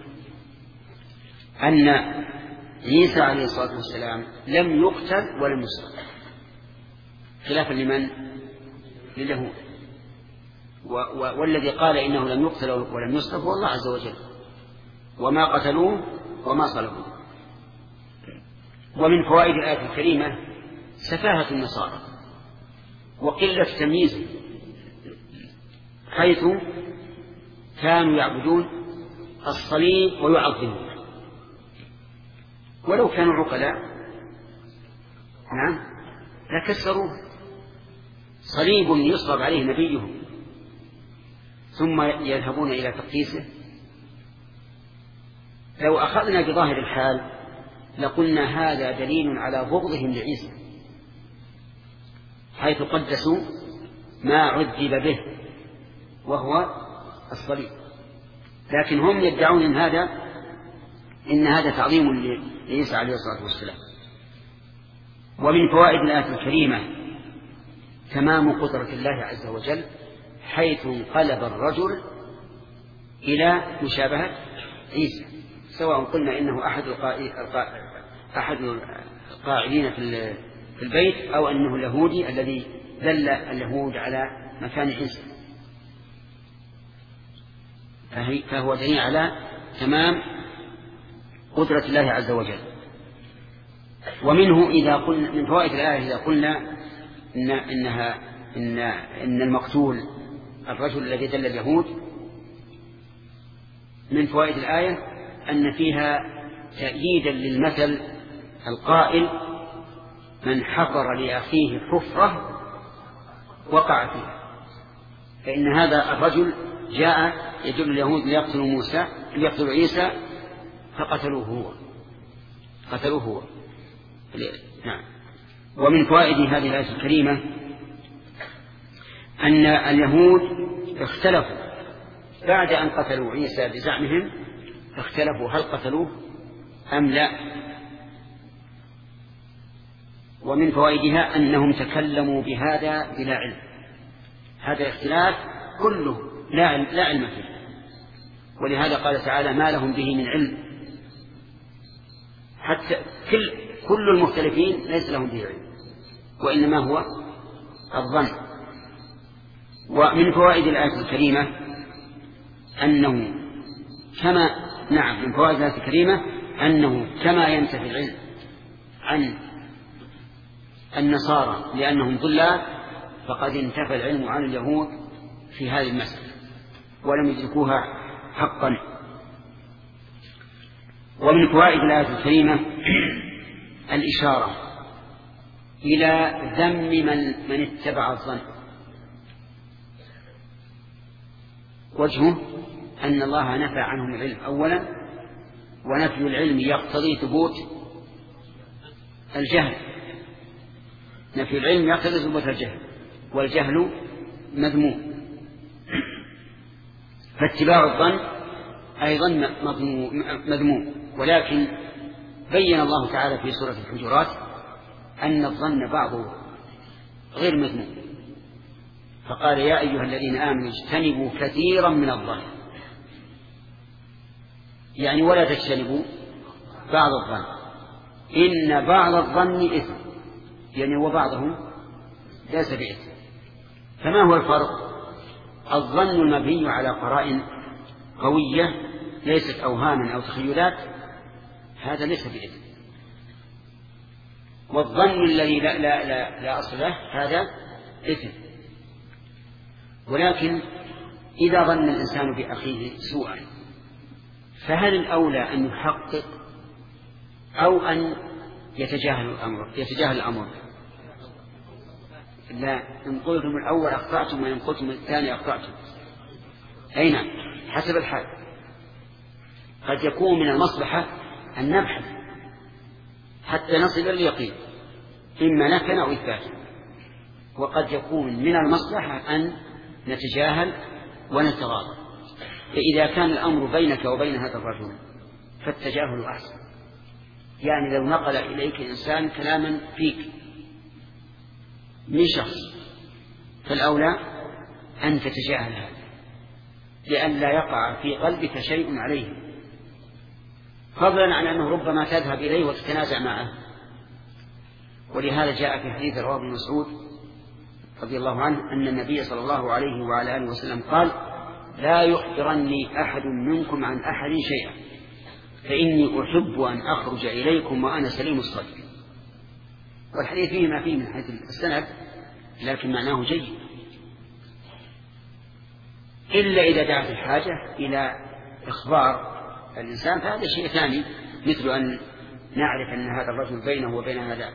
أن عيسى عليه الصلاة والسلام لم يقتل ولم يصلب، خلافا لمن؟ لليهود. والذي قال إنه لم يقتل ولم يصلب هو الله عز وجل، وما قتلوه وما صلبوه. ومن فوائد الآية الكريمة سفاهة النصارى وقلة تمييزهم، حيث كانوا يعبدون الصليب ويعظمونه، ولو كانوا عقلاء نعم لكسروه. صليب يصلب عليه نبيهم ثم يذهبون إلى تقديسه. لو أخذنا بظاهر الحال لقلنا هذا دليل على بغضهم لعيسى، حيث قدسوا ما عذب به وهو الصليب، لكن هم يدعون إن هذا إن هذا تعظيم لعيسى عليه الصلاة والسلام. ومن فوائد الآية الكريمة تمام قدرة الله عز وجل، حيث انقلب الرجل إلى مشابهة عيسى، سواء قلنا إنه أحد أحد القاعدين في البيت أو أنه اليهودي الذي دل اليهود على مكان عيسى، فهو دليل على تمام قدرة الله عز وجل. ومنه إذا قلنا من فوائد الآية إذا قلنا إن إنها إن إن المقتول الرجل الذي دل اليهود، من فوائد الآية أن فيها تأييدا للمثل القائل من حفر لأخيه حفرة وقع فيها، فإن هذا الرجل جاء يدل اليهود ليقتلوا موسى ليقتلوا عيسى فقتلوه هو قتلوه هو نعم. ومن فوائد هذه الآية الكريمة أن اليهود اختلفوا بعد أن قتلوا عيسى بزعمهم، اختلفوا هل قتلوه أم لا. ومن فوائدها أنهم تكلموا بهذا بلا علم، هذا الاختلاف كله لا لا علم فيه، ولهذا قال تعالى ما لهم به من علم، حتى كل كل المختلفين ليس لهم به علم، وإنما هو الظن. ومن فوائد الآية الكريمة أنه كما نعم من فوائد الآية الكريمة أنه كما ينتفي العلم عن النصارى لأنهم ضلال، فقد انتفى العلم عن اليهود في هذه المسألة ولم يدركوها حقا. ومن فوائد الآية الكريمة الإشارة إلى ذم من, من اتبع الظن، وجهه أن الله نفى عنهم العلم أولا، ونفي العلم يقتضي ثبوت الجهل، نفي العلم يقتضي ثبوت الجهل، والجهل مذموم، فاتباع الظن أيضا مذموم. ولكن بين الله تعالى في سورة الحجرات أن الظن بعضه غير مذموم، فقال يا أيها الذين آمنوا اجتنبوا كثيرا من الظن، يعني ولا تجتنبوا بعض الظن، إن بعض الظن إثم، يعني وبعضه ليس بإثم. فما هو الفرق؟ الظن المبني على قرائن قوية ليست أوهاما أو تخيلات هذا ليس بإثم، والظن الذي لا, لا, لا, لا أصل له هذا إثم. ولكن إذا ظن الإنسان بأخيه سوءا فهل الأولى أن يحقق أو أن يتجاهل الأمر يتجاهل الأمر لا، إن قلتم الأول أخطأتم وإن قلتم الثاني أخطأتم. أي نعم، حسب الحال. قد يكون من المصلحة أن نبحث حتى نصل إلى اليقين إما نفيا أو إثباتا، وقد يكون من المصلحة أن نتجاهل ونتغاضى. فإذا كان الأمر بينك وبين هذا الرجل فالتجاهل أحسن، يعني لو نقل إليك إنسان كلاما فيك من شخص فالأولى أن تتجاهل هذا لئلا يقع في قلبك شيء عليه، فضلا عن أنه ربما تذهب إليه وتتنازع معه. ولهذا جاء في حديث رواه ابن مسعود رضي الله عنه أن النبي صلى الله عليه وعلى آله وسلم قال لا يخبرني أحد منكم عن أحد شيئا فإني أحب أن أخرج إليكم وأنا سليم الصدر. والحديث فيه ما فيه من حيث السند لكن معناه جيد، إلا إذا دعت الحاجة إلى إخبار الإنسان فهذا شيء ثاني، مثل أن نعرف أن هذا الرجل بينه وبين هذا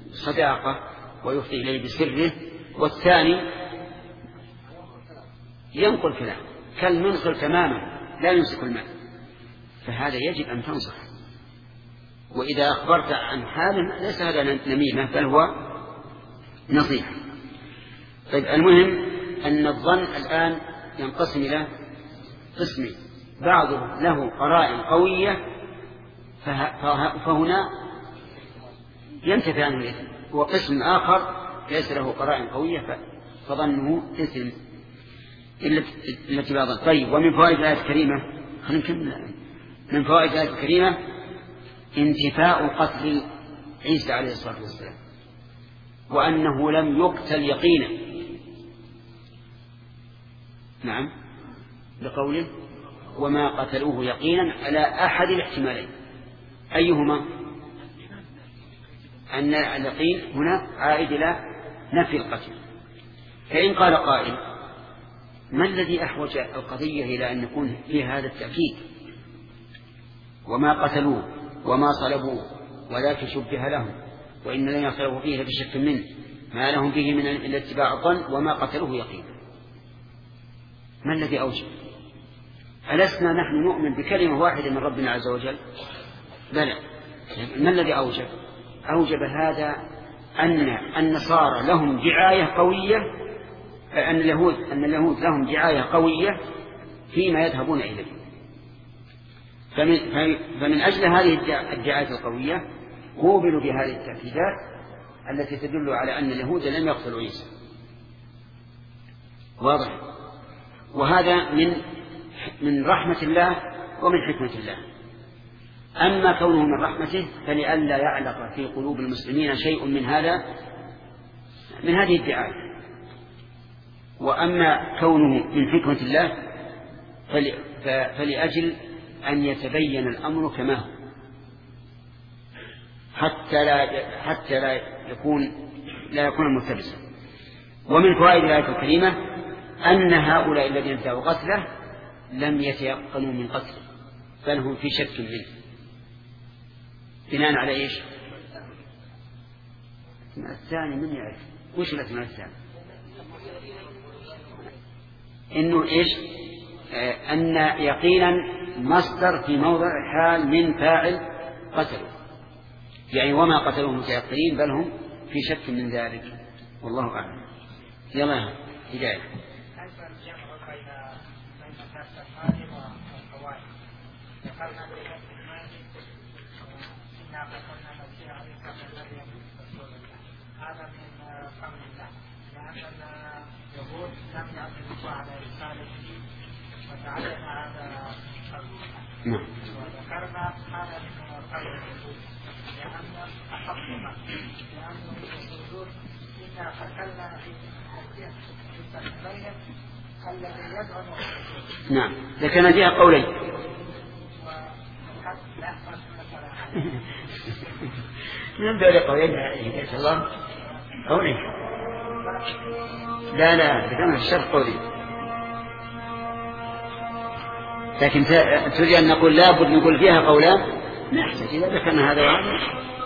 صداقة ويفضي إليه بسره، والثاني ينقل كلام كالمنقل تماما لا يمسك الماء، فهذا يجب أن تنصح. وإذا أخبرت عن حال ليس هذا نميمة بل هو نصيحة. طيب المهم أن الظن الآن ينقسم إلى قسمين، بعضه له قرائن قوية فهنا ينتفي عنه الإثم، وقسم آخر ليس له قرائن قوية فظنه إثم التي بعضها. طيب ومن فوائد الآية الكريمة خلينا نكمل. من فوائد الآية الكريمة انتفاء قتل عيسى عليه الصلاة والسلام، وأنه لم يقتل يقينا. نعم بقوله وما قتلوه يقينا على أحد الاحتمالين. أيهما؟ أن اليقين هنا عائد إلى نفي القتل. فإن قال قائل ما الذي أحوج القضية إلى أن يكون فيها هذا التأكيد؟ وما قتلوه وما صلبوه ولكن شبه لهم وإن لم يصلبوا فيه بشك منه ما لهم فيه من الاتباع الظن وما قتلوه يقينا. ما الذي أوجب؟ ألسنا نحن نؤمن بكلمة واحدة من ربنا عز وجل؟ بلى. ما الذي أوجب؟ أوجب هذا أن النصارى لهم دعاية قوية، أن اليهود أن اليهود لهم دعاية قوية فيما يذهبون إليه. فمن, فمن أجل هذه الدعاية القوية قوبلوا بهذه التأكيدات التي تدل على أن اليهود لم يقتلوا عيسى. واضح؟ وهذا من من رحمة الله ومن حكمة الله. أما كونه من رحمته فلئلا يعلق في قلوب المسلمين شيء من هذا من هذه الدعاية. وأما كونه من حكمة الله فلأجل أن يتبين الأمر كما هو حتى لا حتى لا يكون لا يكون ملتبسا. ومن فوائد الآية الكريمة أن هؤلاء الذين ادعوا قتله لم يتيقنوا من قتله بل هم في شك منه. بناء على إيش؟ الثاني من يعرف وش الاثنين الثاني؟ إنه إيش؟ آه أن يقينا مصدر في موضع حال من فاعل قتلوا، يعني وما قتلوه متيقنين بل هم في شك من ذلك. والله أعلم. يلا هداية. نعم. وذكرنا هذا من قول الوجود لأن أحقنا لأنه الوجود إنا فكلنا في المستقبلين الذي يدعو. نعم لكن فيها قولين. من دون قولين إن شاء الله قولين. لا لا بدون الشرط قولين. لكن تريد أن نقول لا بد نقول فيها قولان نحتاج إذا ذكرنا هذا وهذا.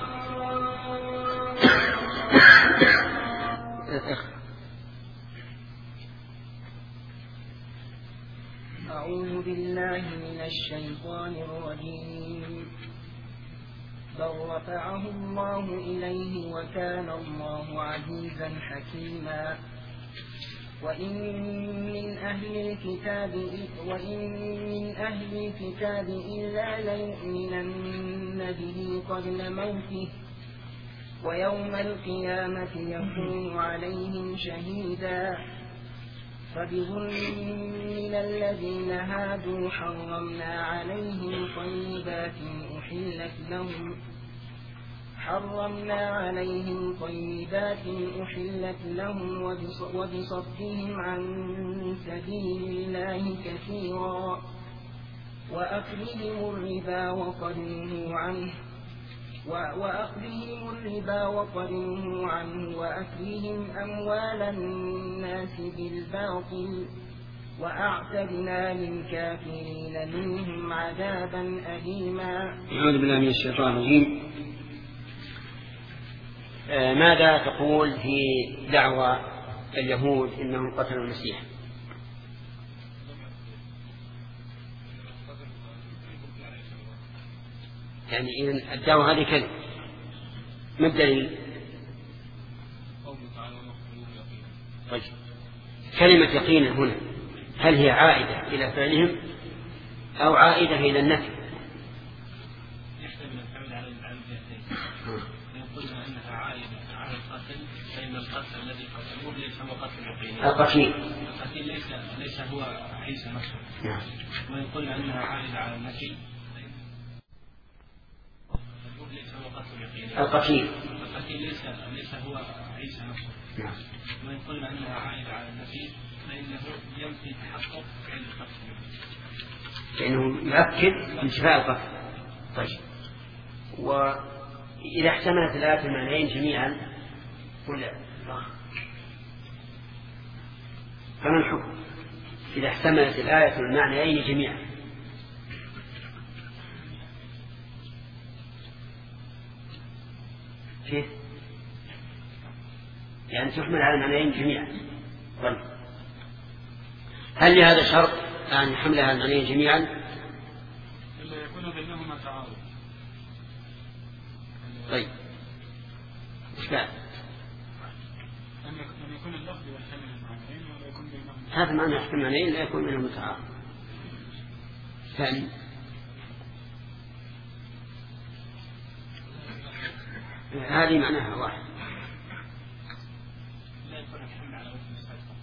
أعوذ بالله من الشيطان الرجيم. بل رفعه الله إليه وكان الله عزيزا حكيما. وإن من أهل الكتاب وإن من أهل الكتاب إلا ليؤمنن به قبل موته ويوم القيامة يكون عليهم شهيدا. فبظلم من الذين هادوا حرمنا عليهم طيبات أحلت لهم حرمنا عليهم طيبات أحلت لهم وبصدهم عن سبيل الله كثيرا وأكلهم الربا وقد نهوا عنه وأخذهم الربا وقد نهوا عنه وأكلهم أموال الناس بالباطل وأعتدنا للكافرين منهم عذابا أليما. أعوذ بالله من الشيطان الرجيم. آه ماذا تقول في دعوى اليهود إنهم قتلوا المسيح؟ يعني إذن الدعوة هذه كذب. ما الدليل؟ طيب كلمة يقين هنا هل هي عائدة إلى فعلهم أو عائدة إلى النفي؟ يحتمل الحمل على الجهتين. قلنا أنها عائدة على القتل فإن القتل الذي قتلوه ليس هو قتل يقيني. القتيل القتيل ليس ليس هو عيسى نفسه. نعم. وإن قلنا أنها عائدة على النفي ليس هو قتل يقيني. القتيل القتيل ليس ليس هو عيسى نفسه. نعم. وإن قلنا أنها عائدة على النفي فإنه ينفي تحقق فعل القتل. فإنه يؤكد انتفاء القتل. طيب وإذا احتملت الآية المعنيين جميعا ولا فما الحكم إذا احتملت الآية المعنيين جميعا؟ كيف؟ يعني تحمل على المعنيين جميعا. طيب هل لهذا شرط أن حملها على المعنيين جميعا؟ إلا يكون بينهما تعارض. طيب إشكال أن يكون اللفظ يحتمل المعنيين ولا يكون بينهما. هذا معنى يحتمل المعنيين لا يكون بينهما تعارض. ثاني هذه معناها واحد. لا يكون الحمل على وجه الصدق.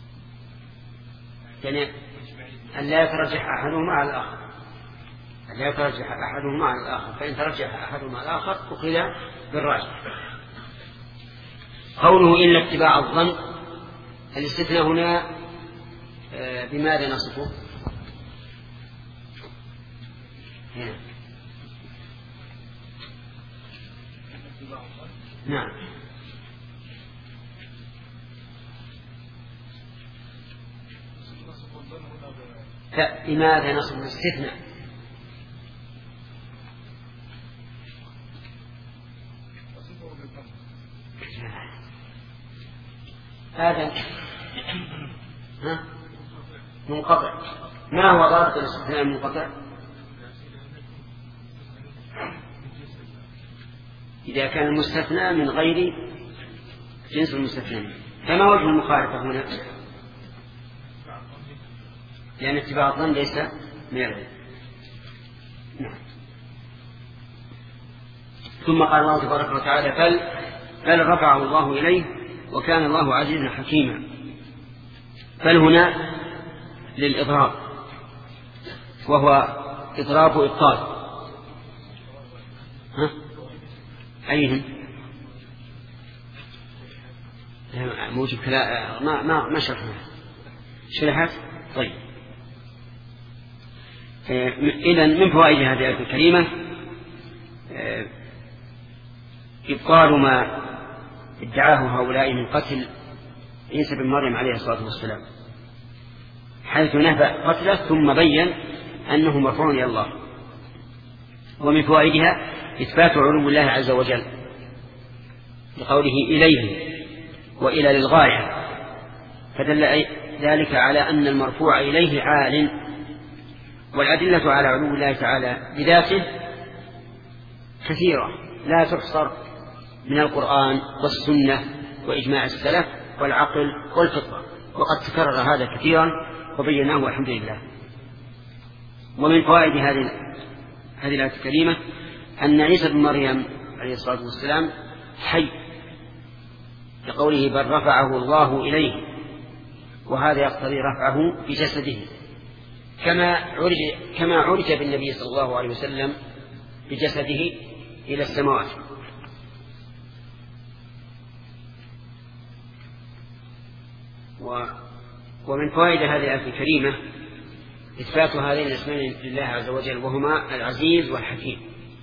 يعني أن لا يترجح أحدهما على الآخر. أن لا يترجح أحدهما على الآخر. فإن ترجح أحدهما على الآخر أخذ بالراجح. قوله إلا اتباع الظن الاستثناء هنا بماذا نصفه؟ هنا. نعم. لماذا نصف الاستثناء؟ هذا ها منقطع. ما هو ضابط الاستثناء المنقطع؟ إذا كان المستثنى من غير جنس المستثنى. فما وجه المخالفة هنا؟ لأن اتباع الظن ليس من العلم. نعم. ثم قال الله تبارك وتعالى بل بل رفعه الله إليه وكان الله عزيزا حكيما. بل هنا للإضراب وهو إضراب إبطال. ها أيهم موجب كلا ما ما ما شرحنا شرحت. طيب إذن من فوائد هذه الآية الكريمة إبطال ما ادعاه هؤلاء من قتل عيسى بن مريم عليه الصلاة والسلام، حيث نفى قتله ثم بين أنه مرفوع إلى الله. ومن فوائدها إثبات علو الله عز وجل بقوله إليه وإلى للغاية، فدل ذلك على أن المرفوع إليه عال. والأدلة على علو الله تعالى بذاته كثيرة لا تحصر من القرآن والسنة وإجماع السلف والعقل والفطرة، وقد تكرر هذا كثيرا وبيناه والحمد لله. ومن فوائد هذه هذه الآية الكريمة أن عيسى بن مريم عليه الصلاة والسلام حي، لقوله بل رفعه الله إليه، وهذا يقتضي رفعه بجسده كما عرج كما عرج بالنبي صلى الله عليه وسلم بجسده إلى السماوات. ومن فوائد هذه الآية الكريمة إثبات هذين الاسمين لله عز وجل، وهما العزيز والحكيم.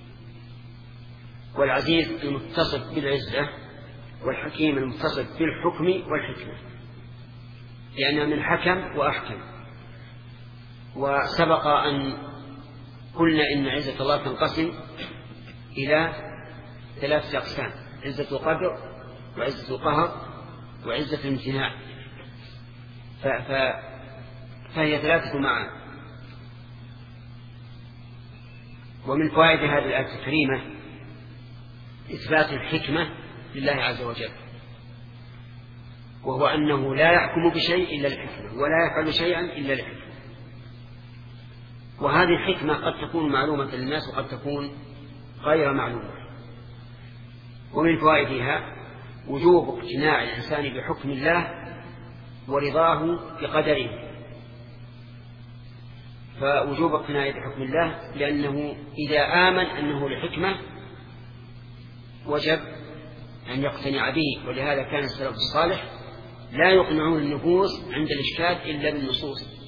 والعزيز المتصف بالعزة، والحكيم المتصف بالحكم والحكمة، لأنه من حكم وأحكم. وسبق أن قلنا إن عزة الله تنقسم إلى ثلاثة أقسام: عزة القدر وعزة القهر وعزة الامتناع، فهي ثلاثة معاني. ومن فوائد هذه الآية الكريمة إثبات الحكمة لله عز وجل، وهو أنه لا يحكم بشيء إلا الحكمة، ولا يفعل شيئا إلا الحكمة. وهذه الحكمة قد تكون معلومة للناس وقد تكون غير معلومة. ومن فوائدها وجوب اقتناع الإنسان بحكم الله ورضاه بقدره. فوجوب اقتناع بحكم الله لأنه إذا آمن أنه لحكمة وجب أن يقتنع به. ولهذا كان السلف الصالح لا يقنعون النفوس عند الإشكال إلا بالنصوص،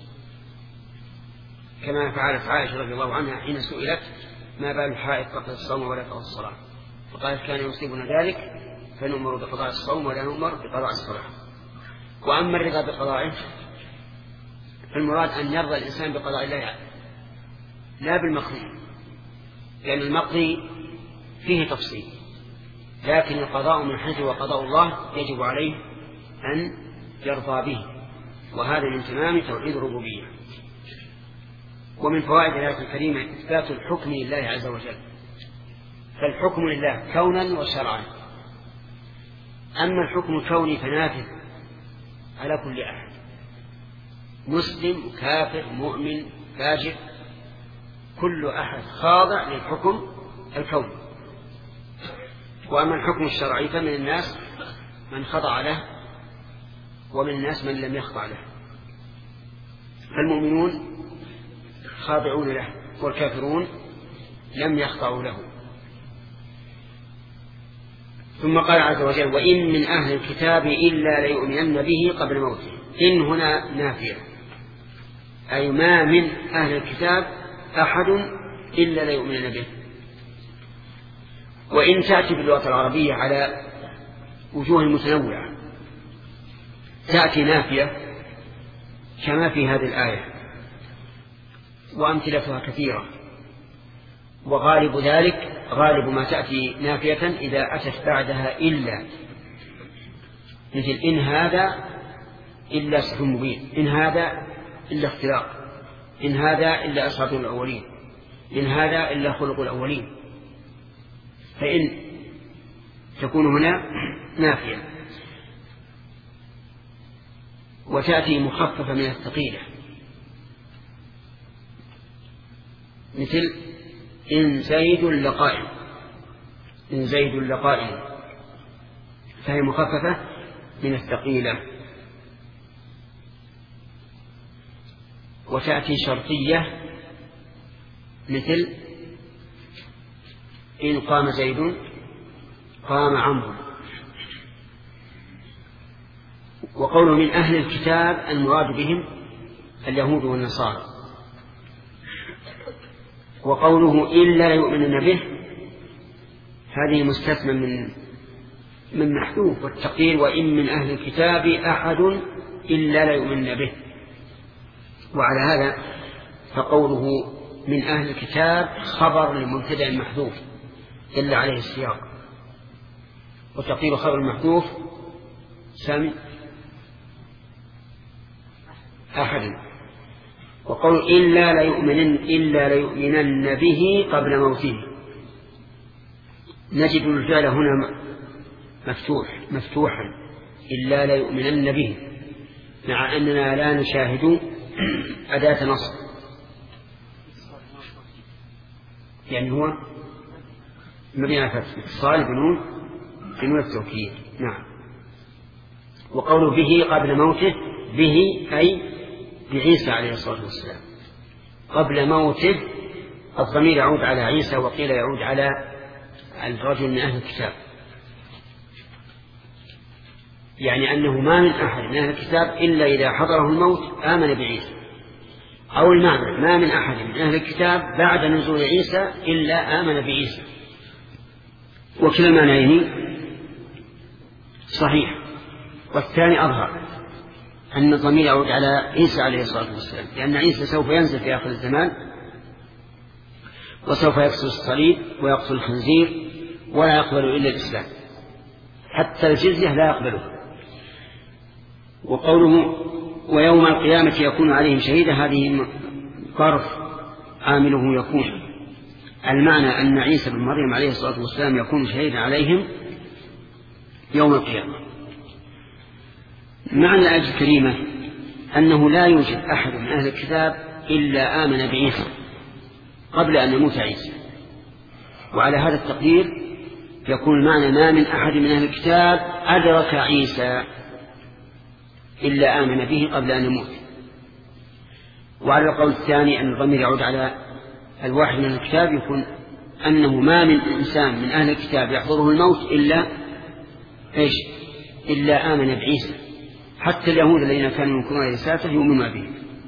كما فعلت عائشة رضي الله عنها حين سئلت ما بال الحائض تقضي الصوم ولا تقضي الصلاة، فقالت كان يصيبنا ذلك فنؤمر بقضاء الصوم ولا نؤمر بقضاء الصلاة. وأما الرضا بقضائه فالمراد أن يرضى الإنسان بقضاء الله لا بالمقضي، لأن المقضي فيه تفصيل، لكن القضاء من حيث وقضاء الله يجب عليه أن يرضى به، وهذا من تمام توحيد الربوبية. ومن فوائد الآية الكريمة إثبات الحكم لله عز وجل، فالحكم لله كونا وشرعا. أما الحكم الكوني فنافذ على كل أحد، مسلم كافر مؤمن فاجر، كل أحد خاضع للحكم الكوني. وأما الحكم الشرعي فمن الناس من خضع له ومن الناس من لم يخضع له، فالمؤمنون خاضعون له والكافرون لم يخضعوا له. ثم قال عز وجل وإن من أهل الكتاب إلا ليؤمنن به قبل موته. إن هنا نافية، أي ما من أهل الكتاب أحد إلا ليؤمنن به. وإن تأتي باللغة العربية على وجوه متنوعة، تأتي نافية كما في هذه الآية وأمثلتها كثيرة، وغالب ذلك غالب ما تأتي نافية إذا أتت بعدها إلا، مثل إن هذا إلا سحر مبين، إن هذا إلا اختلاق، إن هذا إلا أساطير الأولين، إن هذا إلا خلق الأولين. فإن تكون هنا نافية. وتأتي مخففة من الثقيلة، مثل إن زيد لقائم، إن زيد لقائم، فهي مخففة من الثقيلة. وتأتي شرطية مثل إن قام زيد قام عمرو. وقوله من أهل الكتاب المراد بهم اليهود والنصارى. وقوله إلا ليؤمنن به هذه مستثنى من من محذوف، والتقدير وإن من أهل الكتاب أحد إلا ليؤمنن به. وعلى هذا فقوله من أهل الكتاب خبر لمبتدأ محذوف دل عليه السياق، وتقدير خبر المحذوف سم أحد. وقول إلا ليؤمنن إلا ليؤمنن به قبل موته، نجد الفعل هنا مفتوح مفتوحا إلا ليؤمنن به، مع أننا لا نشاهد أداة نصب، يعني هو مبني على فتح اتصال بنون بنون التوكيد. نعم. وقوله به قبل موته، به أي بعيسى عليه الصلاة والسلام. قبل موته الضمير يعود على عيسى، وقيل يعود على الرجل من أهل الكتاب، يعني أنه ما من أحد من أهل الكتاب إلا إذا حضره الموت آمن بعيسى، أو المعنى ما من أحد من أهل الكتاب بعد نزول عيسى إلا آمن بعيسى. وكلا المعنيين صحيح، والثاني أظهر أن الضمير يعود على عيسى عليه الصلاة والسلام، لأن عيسى سوف ينزل في آخر الزمان وسوف يكسر الصليب ويقتل الخنزير ولا يقبل إلا الإسلام، حتى الجزية لا يقبله. وقوله ويوم القيامة يكون عليهم شهيدا، هذه ظرف عامله يكون، المعنى أن عيسى بن مريم عليه الصلاة والسلام يكون شهيدا عليهم يوم القيامة. معنى الآية الكريمة أنه لا يوجد أحد من أهل الكتاب إلا آمن بعيسى قبل أن يموت عيسى. وعلى هذا التقدير يكون المعنى ما من أحد من أهل الكتاب أدرك عيسى إلا آمن به قبل أن يموت. وعلى القول الثاني أن الضمير يعود على الواحد من الكتاب يكون أنه ما من إنسان من أهل الكتاب يحضره الموت إلا إيش إلا آمن بعيسى، حتى اليهود الذين كانوا ينكرون رسالته يؤمنون به.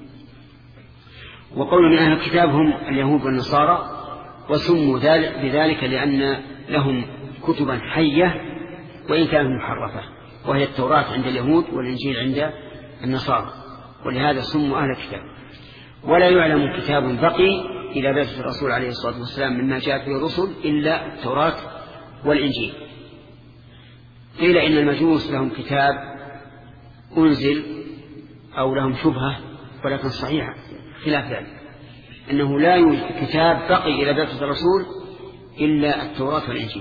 وقول من أهل الكتاب هم اليهود والنصارى، وسموا بذلك لأن لهم كتبا حية وإن كانت محرفة، وهي التوراة عند اليهود والإنجيل عند النصارى، ولهذا سموا أهل الكتاب. ولا يعلم كتاب بقي إلى بعثة الرسول عليه الصلاة والسلام مما جاءت به الرسل إلا التوراة والإنجيل. قيل إن المجوس لهم كتاب أنزل أو لهم شبهة، ولكن صحيح خلاف ذلك، أنه لا يوجد كتاب بقي إلى بعثة الرسول إلا التوراة والإنجيل.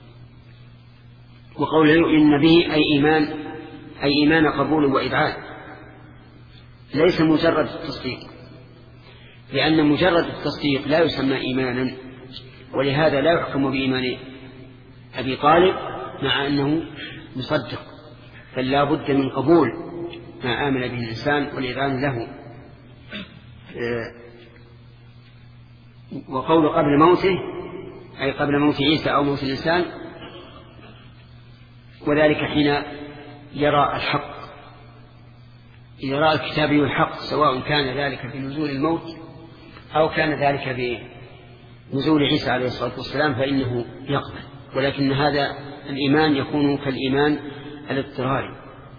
وقول يؤمن به أي إيمان أي إيمان قبول وإذعان، ليس مجرد التصديق، لأن مجرد التصديق لا يسمى إيمانا، ولهذا لا يحكم بإيمان أبي طالب مع أنه مصدق، فلا بد من قبول ما آمن به الإنسان والإذعان له. وقول قبل موته أي قبل موت عيسى أو موت الإنسان، وذلك حين يرى الحق. إذا رأى الكتابي الحق سواء كان ذلك بنزول الموت أو كان ذلك بنزول عيسى عليه الصلاة والسلام فإنه يقبل. ولكن هذا الإيمان يكون كالإيمان الاضطراري،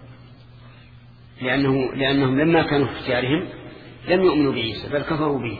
لأنه لأنهم لما كانوا في اختيارهم لم يؤمنوا بعيسى بل كفروا به.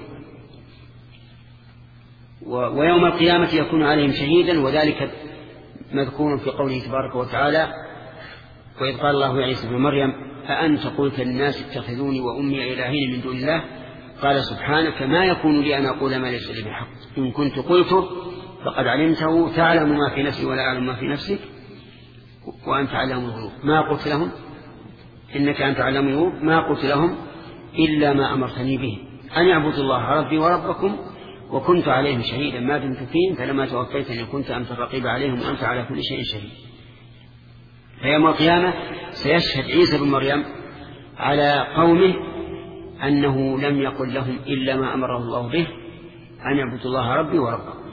ويوم القيامة يكون عليهم شهيدا، وذلك مذكور في قوله تبارك وتعالى: وإذ قال الله يا عيسى ابن مريم أأنت قلت للناس اتخذوني وأمي إلهين من دون الله قال سبحانك ما يكون لي أن أقول ما ليس لي بحق إن كنت قلته فقد علمته تعلم ما في نفسي ولا أعلم ما في نفسك وأنت علام الغيوب ما قلت لهم إنك أنت علام الغيوب ما قلت لهم إلا ما أمرتني به أن يعبدوا الله ربي وربكم وكنت عليهم شهيدا ما دمت فيهم فلما توفيتني كنت أنت الرقيب عليهم وأنت على كل شيء شهيد. فيوم القيامة سيشهد عيسى بن مريم على قومه أنه لم يقل لهم إلا ما أمره الله به أن يعبدوا الله ربي وربكم.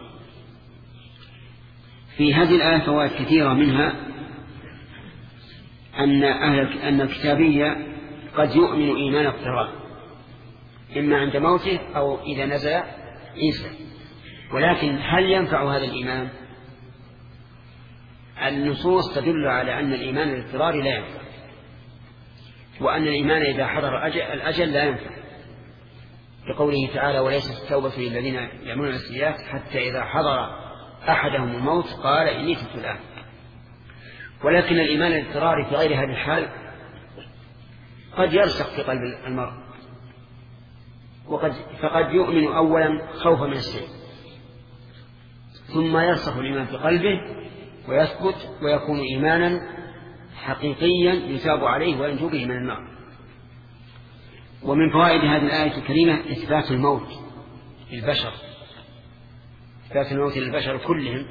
في هذه الآية فوائد كثيرة، منها أن أهل أن الكتابية قد يؤمن إيمان اضطرار إما عند موته أو إذا نزل عيسى، ولكن هل ينفع هذا الإيمان؟ النصوص تدل على أن الإيمان الاضطراري لا ينفع، وأن الإيمان إذا حضر الأجل لا ينفع، لقوله تعالى: وليست التوبة للذين يعملون السيئات حتى إذا حضر أحدهم الموت قال إني تبت الآن. ولكن الإيمان الاضطراري في غير هذه الحال قد يرسخ في قلب المرء، وقد فقد يؤمن أولا خوفا من الشيء ثم يرسخ الإيمان في قلبه ويثبت ويكون إيمانا حقيقيا يثاب عليه وينجو به من النار. ومن فوائد هذه الآية الكريمة إثبات الموت للبشر، إثبات الموت للبشر كلهم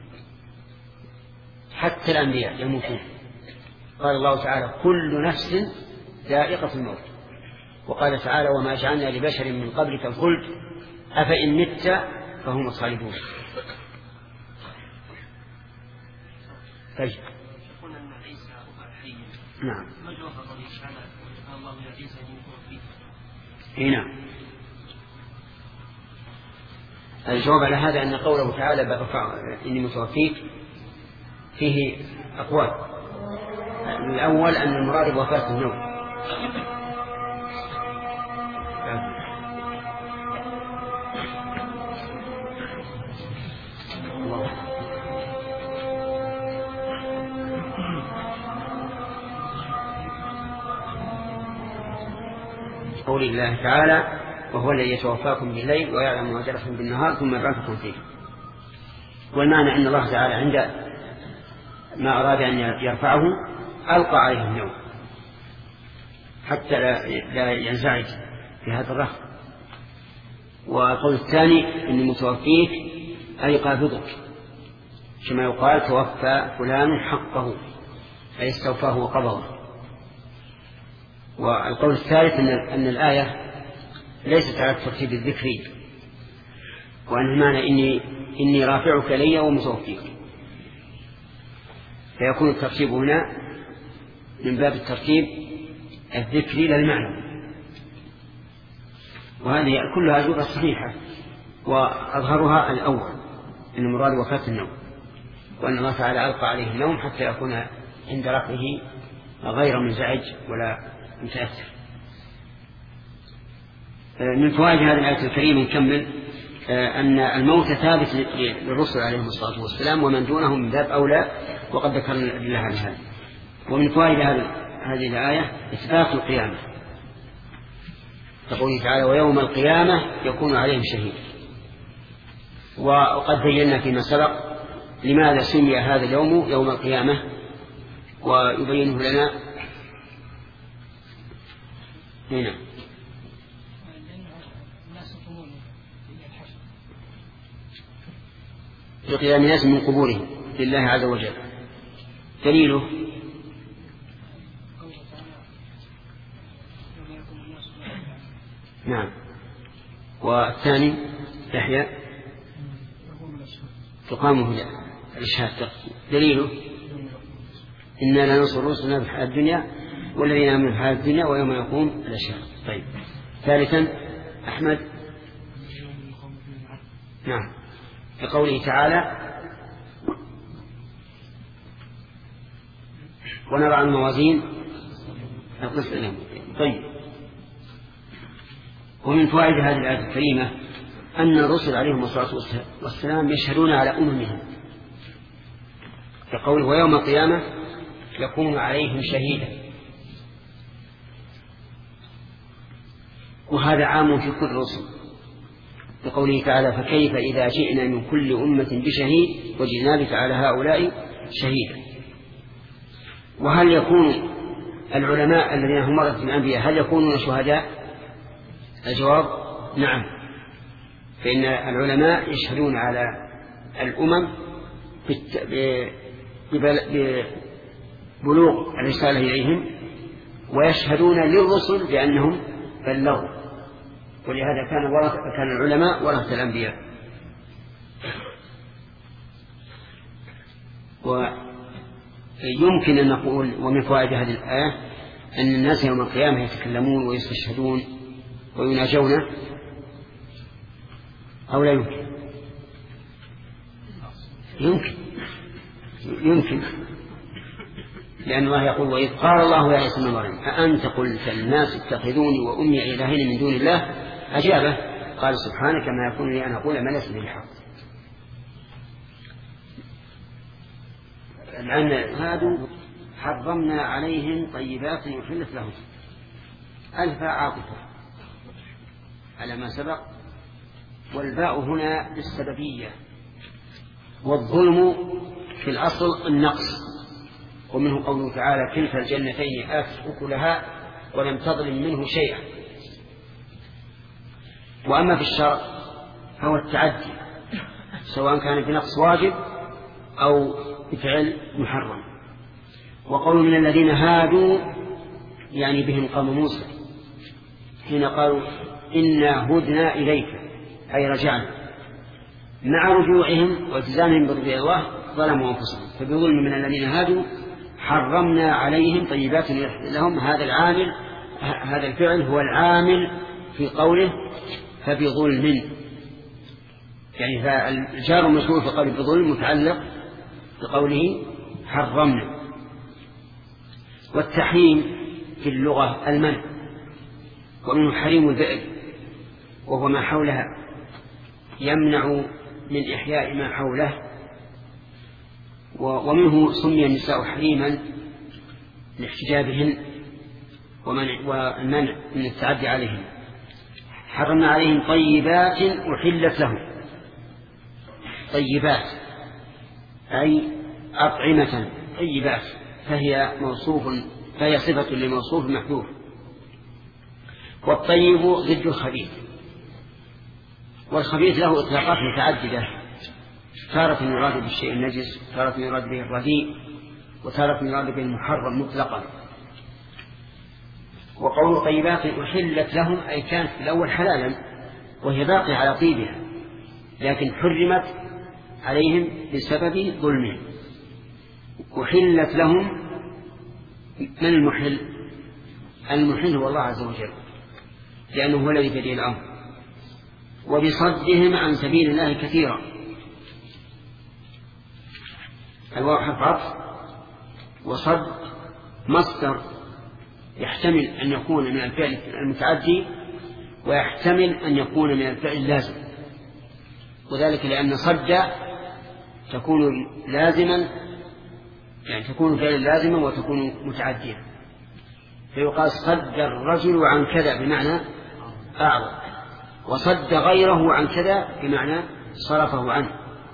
حتى الأنبياء يموتون. قال الله تعالى: كل نفس ذائقة الموت. وقال تعالى: وما جعلنا لبشر من قبلك الخلد أفإن مت فهم الخالدون. طيب. نعم. اي نعم. الجواب على هذا أن قوله تعالى: برفع إني متوفيك فيه أقوال. الأول أن المراد وفاة النوم، قول الله تعالى: وهو الذي يتوفاكم بالليل ويعلم ما جرحتم بالنهار ثم يبعثكم فيه. والمعنى أن الله تعالى عند ما أراد أن يرفعه ألقى عليه النوم حتى لا ينزعج في هذا الرهب. والقول الثاني إني متوفيك أي قابضك، كما يقال توفى فلان حقه أي استوفاه وقبضه. والقول الثالث أن, أن الآية ليست على الترتيب الذكري، وأن المعنى إني, إني رافعك لي ومتوفيك، فيكون الترتيب هنا من باب الترتيب الذكري للمعنى. وهذه كلها أجوبة صحيحة، وأظهرها الأول إن المراد وفاة النوم، وأن الله تعالى ألقى عليه النوم حتى يكون عند رفعه غير منزعج ولا متأثر. من فوائد هذه الآية الكريمة نكمل أن الموت ثابت للرسل عليهم الصلاة والسلام، ومن دونهم من باب أولى، وقد ذكرنا الأدلة على هذا. ومن فوائد هذه الآية إثبات القيامة، تقول تعالى ويوم القيامة يكون عليهم شهيد. وقد بينا فيما سبق لماذا سمي هذا اليوم يوم القيامة، ويبينه لنا هنا. لقيام الناس من قبورهم لله عز وجل. دليله نعم. والثاني يحيى تقامه الإشهاد. دليله إنا لا ننصر رسلنا في الحياة الدنيا والذين آمنوا في الحياة الدنيا ويوم يقوم الأشهاد. طيب ثالثا أحمد. نعم لقوله تعالى ونضع الموازين القسط لهم. طيب ومن فوائد هذه الآية الكريمة أن الرسل عليهم الصلاة والسلام يشهدون على أممهم، كقوله ويوم القيامة يكون عليهم شهيدا، وهذا عام في كل الرسل، لقوله تعالى فكيف إذا جئنا من كل أمة بشهيد وجئنا بك على هؤلاء شهيدا. وهل يكون العلماء الذين هم ورثة الأنبياء هل يكونون شهداء؟ الجواب نعم، فإن العلماء يشهدون على الأمم ببلوغ الرسالة إليهم، ويشهدون للرسل بأنهم بلغوا، ولهذا كان ورث كان العلماء ورثة الأنبياء. ويمكن أن نقول ومن فوائد هذه الآية أن الناس يوم القيامة يتكلمون ويستشهدون ويناجون، أو لا يمكن؟ يمكن يمكن لأن الله يقول وإذ قال الله يا عيسى ابن مريم أأنت قلت للناس اتخذوني وأمي إلهين من دون الله أجابه قال سبحانك ما يكون لي أن أقول ما ليس بالحق. لأن هادوا حرمنا عليهم طيبات أحلت لهم، ألف عاطفة على ما سبق، والباء هنا للسببية، والظلم في الأصل النقص، ومنه قوله تعالى كلتا الجنتين آتت أكلها ولم تظلم منه شيئا. وأما في الشرع فهو التعدي سواء كان بنقص واجب أو بفعل محرم. وقول من الذين هادوا يعني بهم قوم موسى حين قالوا إنا هدنا إليك أي رجعنا، مع رجوعهم والتزامهم برضي الله ظلموا أنفسهم، فبظلم من الذين هادوا حرمنا عليهم طيبات لهم. هذا العامل هذا الفعل هو العامل في قوله فبظلم، يعني فالجار المشهور في قوله بظلم متعلق بقوله حرمنا. والتحريم في اللغة المنع، ومنه حريم البئر وهو ما حولها يمنع من إحياء ما حوله، ومنه سمي النساء حريما لاحتجابهن والمنع من التعدي عليهن. حرمنا عليهم طيبات أحلت لهم. طيبات أي أطعمة طيبات، فهي موصوف فهي صفة لموصوف محذوف. والطيب ضد الخبيث، والخبيث له إطلاقات متعددة، تارة يراد بالشيء النجس، تارة يراد به الرديء، وتارة يراد به المحرم مطلقا. وقول طيبات أحلت لهم أي كانت في الأول حلالا وهي باقية على طيبها، لكن حرمت عليهم بسبب ظلمهم. أحلت لهم، من المحل؟ المحل هو الله عز وجل، لأنه هو الذي بيده الأمر. وبصدهم عن سبيل الله كثيرا، الواو حرف عطف، وصد مصدر يحتمل أن يكون من الفعل المتعدي ويحتمل أن يكون من الفعل اللازم، وذلك لأن صد تكون لازما، يعني تكون فعلا لازما وتكون متعديا، فيقال صد الرجل عن كذا بمعنى أعرض، وصد غيره عن كذا بمعنى صرفه عنه.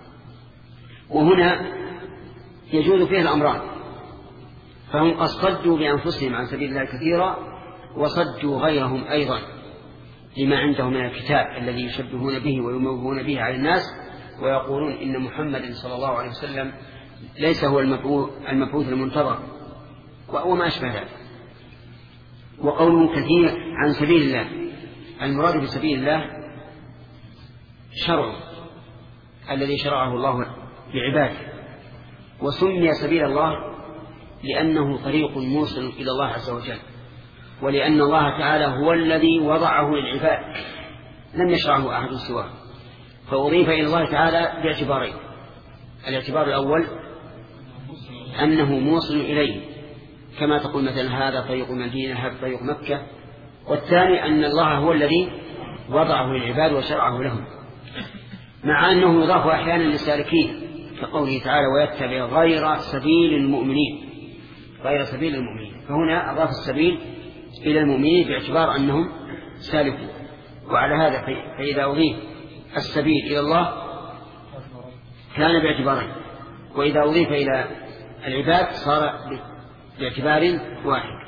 وهنا يجوز فيه الأمران، فهم قد صدوا بأنفسهم عن سبيل الله كثيرا، وصدوا غيرهم أيضا لما عندهم من الكتاب الذي يشبهون به ويموهون به على الناس، ويقولون إن محمد صلى الله عليه وسلم ليس هو المبعوث المنتظر وما أشبه ذلك. وقوله كثير عن سبيل الله، المراد بسبيل الله شرع الذي شرعه الله لعباده، وسمي سبيل الله لأنه طريق موصل إلى الله عز وجل، ولأن الله تعالى هو الذي وضعه للعباد لم يشرعه أحد سواه، فأضيف إلى الله تعالى باعتبارين: الاعتبار الأول أنه موصل إليه، كما تقول مثلا هذا طريق المدينة، هذا طريق مكة. والثاني أن الله هو الذي وضعه للعباد وشرعه لهم، مع أنه يضاف أحيانا للسالكين كقوله تعالى ويتبع غير سبيل المؤمنين، غير سبيل المؤمنين، فهنا أضاف السبيل إلى المؤمنين باعتبار أنهم سالكون. وعلى هذا فإذا أضيف السبيل إلى الله كان باعتبارين، وإذا أضيف إلى العباد صار باعتبار واحد.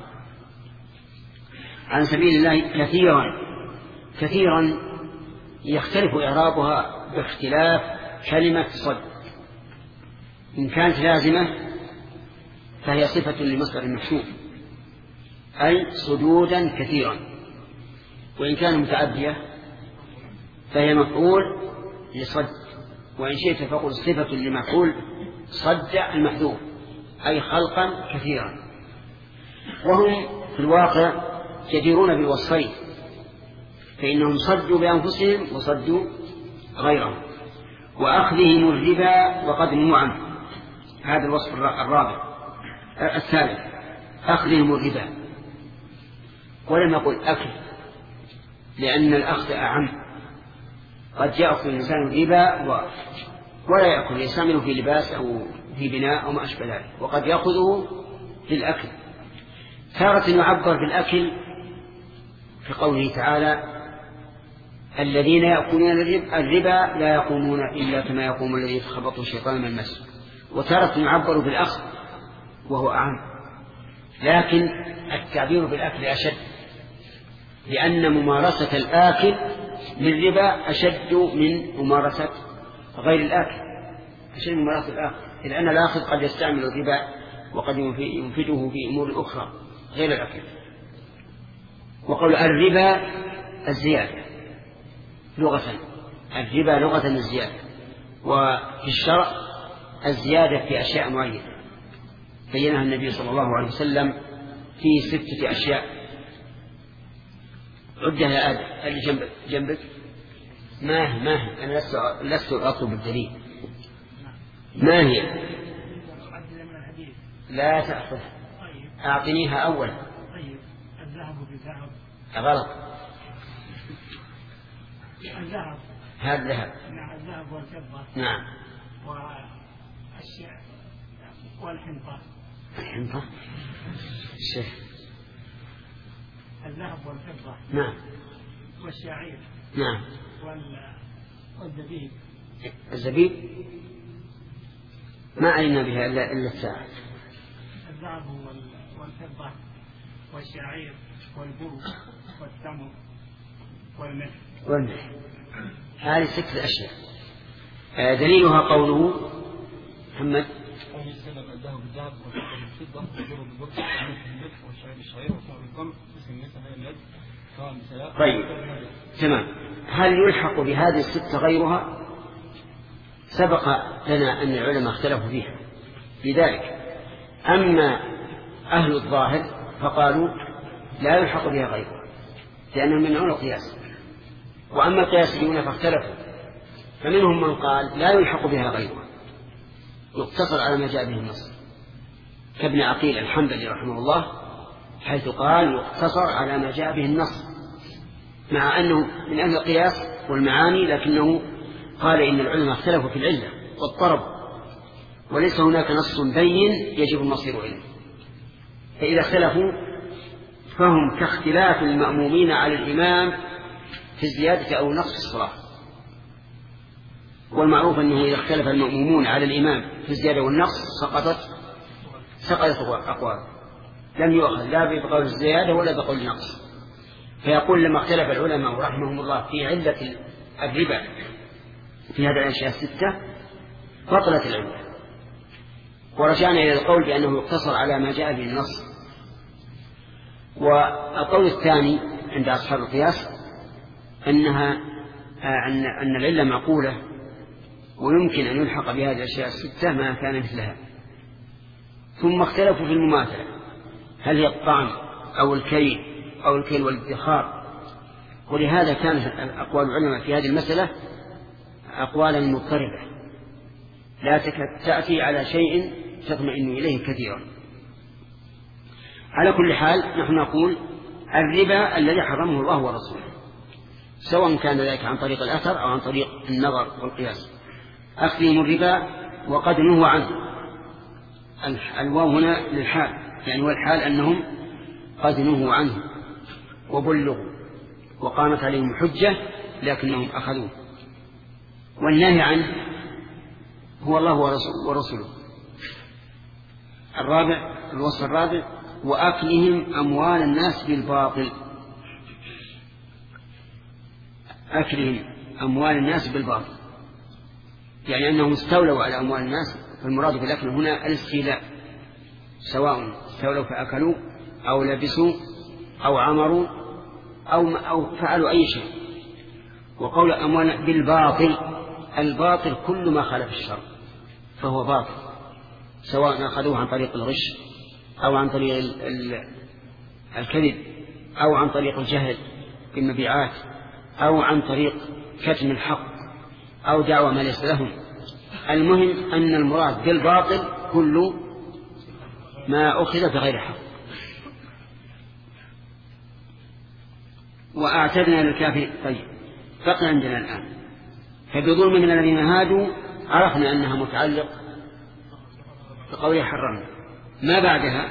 عن سبيل الله كثيرا، كثيرا يختلف إعرابها باختلاف كلمة صد. إن كانت لازمة فهي صفة لمصدر محشوف أي صدودا كثيرا، وإن كان متعدية فهي مفعول لصد، وإن شئت فقل صفة لمفعول صد المحذوف أي خلقا كثيرا. وهم في الواقع جديرون بالوصفين، فإنهم صدوا بأنفسهم وصدوا غيرهم، وأخذهم الربا وقد نهوا عنه، هذا الوصف الرابع. الثالث أخذهم الربا، ولم يقل أكل لأن الأخذ أعم، قد يأخذ الإنسان الربا ولا يأكل، يستعمله في لباس أو في بناء أو ما أشبه ذلك، وقد يأخذه للأكل. تارة يعبر بالأكل في قوله تعالى الذين يأكلون الربا لا يقومون إلا كما يقوم الذي يتخبطه الشيطان من المس، وتارة يعبر بالأخذ وهو أعم، لكن التعبير بالأكل أشد، لأن ممارسة الآكل للربا أشد من ممارسة غير الآكل، أشد من ممارسة الآكل، لأن الآخذ قد يستعمل الربا وقد ينفذه في أمور أخرى غير الأكل. وقول الربا الزيادة لغة، الربا لغة الزيادة، وفي الشرع الزيادة في أشياء معينة بينها النبي صلى الله عليه وسلم في ستة أشياء. عدها يا آدم اللي جنبك, جنبك. ما هي ما هي أنا لست, لست أطلب الدليل. ما هي؟ لا تأخذ، أعطنيها أولا. الذهب بالذهب. غلط. الذهب. هذا الذهب. نعم الذهب والفضة. نعم. والشعر والحنطة. الحنطة. الشيخ. الذهب والفضة. نعم. والشعير نعم. والزبيب. الزبيب ما علمنا بها إلا إلا الساعة. الذهب والفضة والشعير والبر والتمر والملح. والملح هذه ستة أشياء. دليلها قوله محمد قوله السلام الذهب بالذهب والفضة والبر بالبر والملح والشعير بالشعير والتمر بالتمر وسميتها هي اليد سواء بسلاء. طيب تمام. هل يلحق بهذه الستة غيرها؟ سبق لنا أن العلماء اختلفوا فيها. لذلك أما أهل الظاهر فقالوا لا يلحق بها غيرها لأنهم منعون القياس، وأما القياسيون فاختلفوا، فمنهم من قال لا يلحق بها غيرها يقتصر على ما جاء به النص، كابن عقيل الحنبلي رحمه الله حيث قال يقتصر على ما جاء به النص، مع أنه من أهل القياس والمعاني، لكنه قال إن العلماء اختلفوا في العلة والطرب وليس هناك نص بين يجب المصير إليه، فإذا اختلفوا فهم كاختلاف المأمومين على الإمام في الزيادة أو نقص الصلاة. والمعروف أنه إذا اختلف المأمومون على الإمام في الزيادة والنقص سقطت سقطت أقوال، لم يؤخذ لا بقول الزيادة ولا بقول النقص. فيقول لما اختلف العلماء رحمهم الله في علة الربا في هذه الأشياء الستة بطلت العلة، ورجعنا إلى القول بأنه يقتصر على ما جاء به النص. والقول الثاني عند أصحاب القياس أنها أن أن العلة معقولة ويمكن أن يلحق بهذه الأشياء الستة ما كان مثلها. ثم اختلفوا في المماثلة، هل هي الطعم أو الكيل أو الكيل والادخار، ولهذا كانت أقوال العلماء في هذه المسألة أقوالا مضطربة لا تأتي على شيء تطمئن إليه كثيرا. على كل حال نحن نقول الربا الذي حرمه الله ورسوله، سواء كان ذلك عن طريق الأثر أو عن طريق النظر والقياس. أخذهم الربا وقد نهوا عنه، الواو هنا للحال، يعني هو الحال أنهم قد نهوا عنه وبلغوا وقامت عليهم حجة لكنهم أخذوه. والنهي عنه هو الله ورسوله. الرابع الوصف الرابع وأكلهم أموال الناس بالباطل، أكلهم أموال الناس بالباطل يعني أنهم استولوا على أموال الناس، فالمراد بالأكل هنا الاستيلاء، سواء استولوا فأكلوا أو لبسوا أو عمروا أو, أو فعلوا أي شيء. وقول أموال بالباطل، الباطل كل ما خالف الشرع فهو باطل، سواء أخذوه عن طريق الغش أو عن طريق الكذب أو عن طريق الجهل في المبيعات أو عن طريق كتم الحق أو دعوة ما ليس لهم. المهم أن المراد بالباطل كل ما أخذ بغير حق. وأعتدنا للكافر. طيب بقي عندنا الآن فبظلم من الذين هادوا عرفنا أنها متعلق بقوله حرمنا، ما بعدها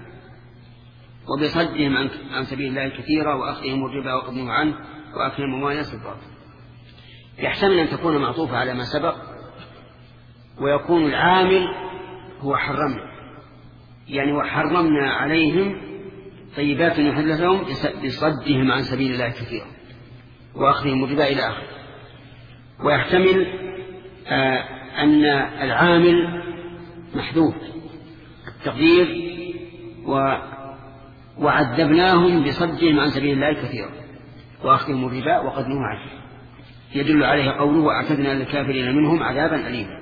وبصدهم عن سبيل الله كثيرا وأخذهم الربا وقبضوا عنه وأكلهم أموال الناس بالباطل. يحتمل أن تكون معطوفة على ما سبق ويكون العامل هو حرمنا، يعني وحرمنا عليهم طيبات نحل لهم بصدهم عن سبيل الله كثيرا وأخذهم الربا إلى آخره. ويحتمل آه أن العامل محذوف التقدير و وعذبناهم بصدهم عن سبيل الله كثيرا وأخذهم الربا وقد نهوا عنه، يدل عليه قوله وأعتدنا للكافرين منهم عذابا أليما.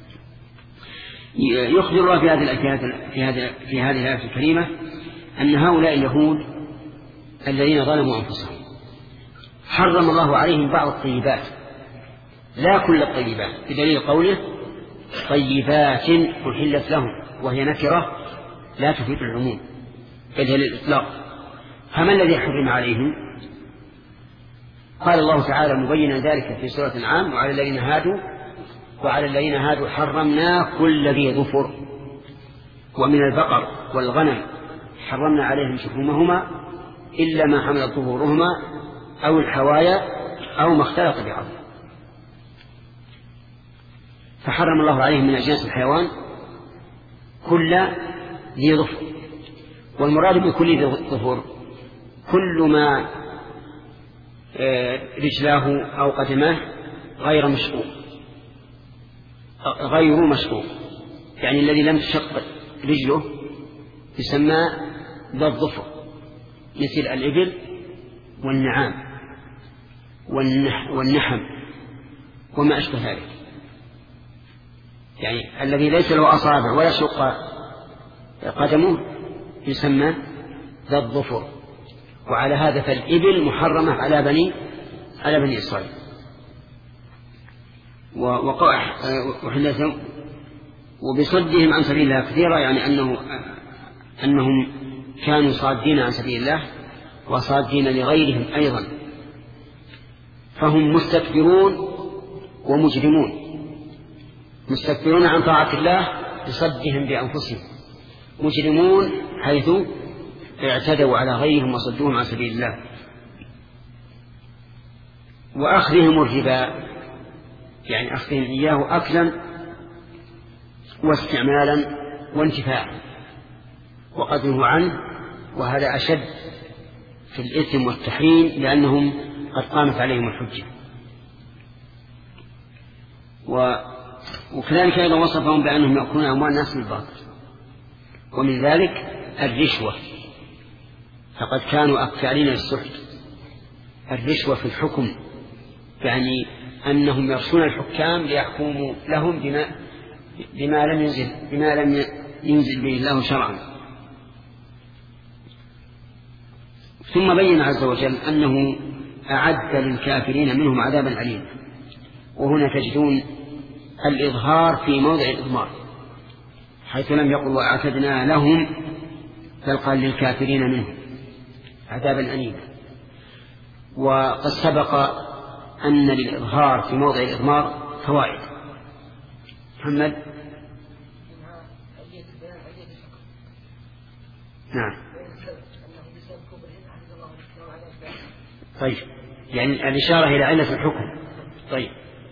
يخبر الله في هذه الآيات في هذه في هذه الآية الكريمة أن هؤلاء اليهود الذين ظلموا أنفسهم حرم الله عليهم بعض الطيبات، لا كل الطيبات، بدليل قوله طيبات أحلت لهم، وهي نكرة لا تفيد العموم بل هي للإطلاق. فما الذي حرم عليهم؟ قال الله تعالى مبينا ذلك في سورة الأنعام وعلى الذين هادوا وعلى الذين هادوا حرمنا كل ذي ظفر، ومن البقر والغنم حرمنا عليهم شحومهما إلا ما حملت ظهورهما أو الحوايا أو ما اختلط بعظم. فحرم الله عليهم من أجناس الحيوان كل ذي ظفر. والمراد بكل ذي ظفر كل ما رجلاه أو قدماه غير مشقوق غير مشقوق يعني الذي لم تشق رجله يسمى ذا الظفر، مثل الإبل والنعام والنحم وما أشبه ذلك، يعني الذي ليس له أصابع ولا شق قدمه يسمى ذا الظفر. وعلى هذا فالإبل محرمة على بني على بني إسرائيل. وحلتهم وبصدهم عن سبيل الله كثيرا، يعني أنه أنهم كانوا صادين عن سبيل الله وصادين لغيرهم أيضا، فهم مستكبرون ومجرمون، مستكبرون عن طاعة الله بصدهم بأنفسهم، مجرمون حيث اعتدوا على غيرهم وصدوهم عن سبيل الله. وأخذهم الربا يعني أخذهم إياه أكلا واستعمالا وانتفاعا وقدره عنه، وهذا أشد في الإثم والتحريم لأنهم قد قامت عليهم الحجة. وكذلك أيضا وصفهم بأنهم يأكلون أموال الناس بالباطل. ومن ذلك الرشوة، فقد كانوا أكالين السحت. الرشوة في الحكم يعني أنهم يرشون الحكام ليحكموا لهم بما, بما لم ينزل بما لم ينزل به الله شرعا. ثم بين عز وجل أنه أعد للكافرين منهم عذابا أليما. وهنا تجدون الإظهار في موضع الإضمار، حيث لم يقل وأعتدنا لهم، بل قال للكافرين منهم عذابا أليما. وقد سبق أن للإظهار في موضع الإضمار فوائد. محمد. نعم. طيب، يعني الإشارة إلى علة الحكم. طيب،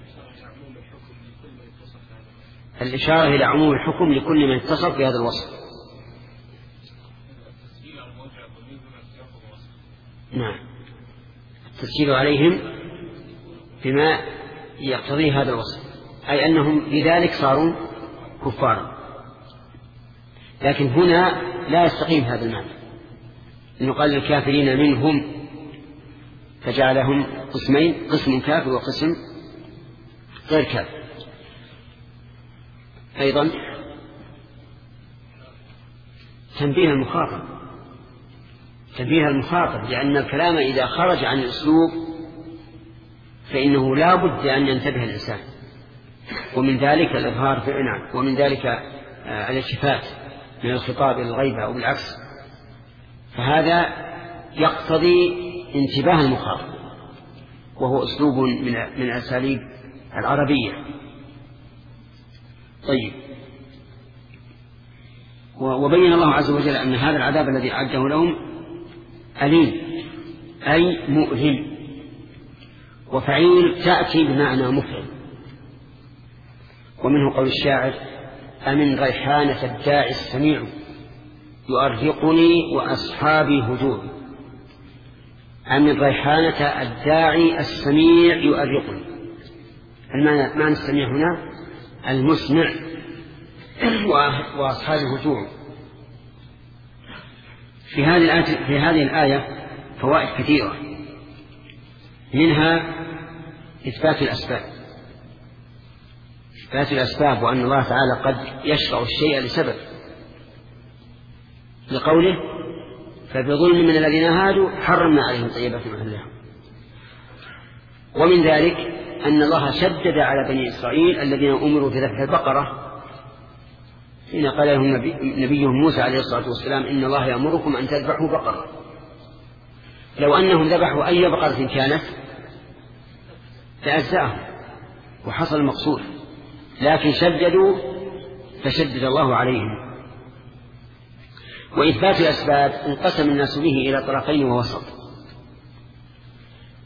الإشارة إلى عموم الحكم لكل من اتصف بهذا الوصف. نعم، التسجيل عليهم بما يقتضيه هذا الوصف، أي أنهم لذلك صاروا كفارا. لكن هنا لا يستقيم هذا المعنى، إنه قال للكافرين منهم فجعلهم قسمين، قسم كافر وقسم غير كافر. أيضا تنبيه المخاطب، تنبيه المخاطب لأن الكلام إذا خرج عن الأسلوب فإنه لا بد أن ينتبه الإنسان. ومن ذلك الإظهار في العنان، ومن ذلك الالتفات من الخطاب إلى الغيبة أو بالعكس، فهذا يقتضي انتباه المخاطب، وهو أسلوب من من الأساليب العربية. طيب، وبين الله عز وجل أن هذا العذاب الذي أعده لهم أليم أي مؤلم. وفعيل تأتي بمعنى مفعل. ومنه قول الشاعر: أمن ريحانة الداعي السميع يؤرقني وأصحابي هجور. أمن ريحانة الداعي السميع يؤرقني. المعنى معنى السميع هنا المسمع، وأصحابي هجور. في هذه الآية في هذه الآية فوائد كثيرة، منها إثبات الأسباب، إثبات الأسباب، وأن الله تعالى قد يشرع الشيء لسبب، لقوله: فبظلم من الذين هادوا حرمنا عليهم طيبات محلها. ومن ذلك أن الله شدد على بني إسرائيل الذين أمروا بذبح البقرة حين قال لهم نبي نبيهم موسى عليه الصلاة والسلام: إن الله يأمركم أن تذبحوا بقرة. لو أنهم ذبحوا أي بقرة كانت لأجزاهم وحصل المقصود، لكن شددوا فشدد الله عليهم. وإثبات الأسباب انقسم الناس به إلى طرفين ووسط.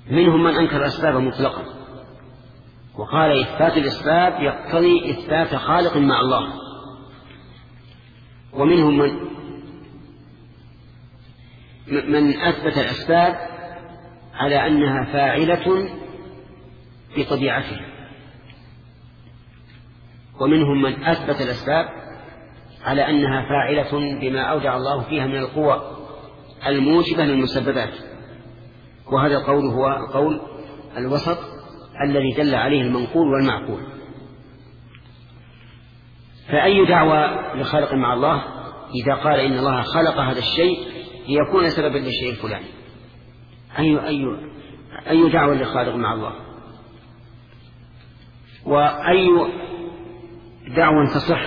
منهم من أنكر الأسباب مطلقا وقال إثبات الأسباب يقتضي إثبات خالق مع الله، ومنهم من من أثبت الأسباب على أنها فاعلة بطبيعتها، ومنهم من أثبت الأسباب على أنها فاعلة بما أودع الله فيها من القوى الموجبة للمسببات. وهذا القول هو قول الوسط الذي دل عليه المنقول والمعقول. فأي دعوة لخالق مع الله إذا قال إن الله خلق هذا الشيء ليكون سببا للشيء الفلاني، أي, أي, أي دعوة لخالق مع الله، وأي دعوة تصح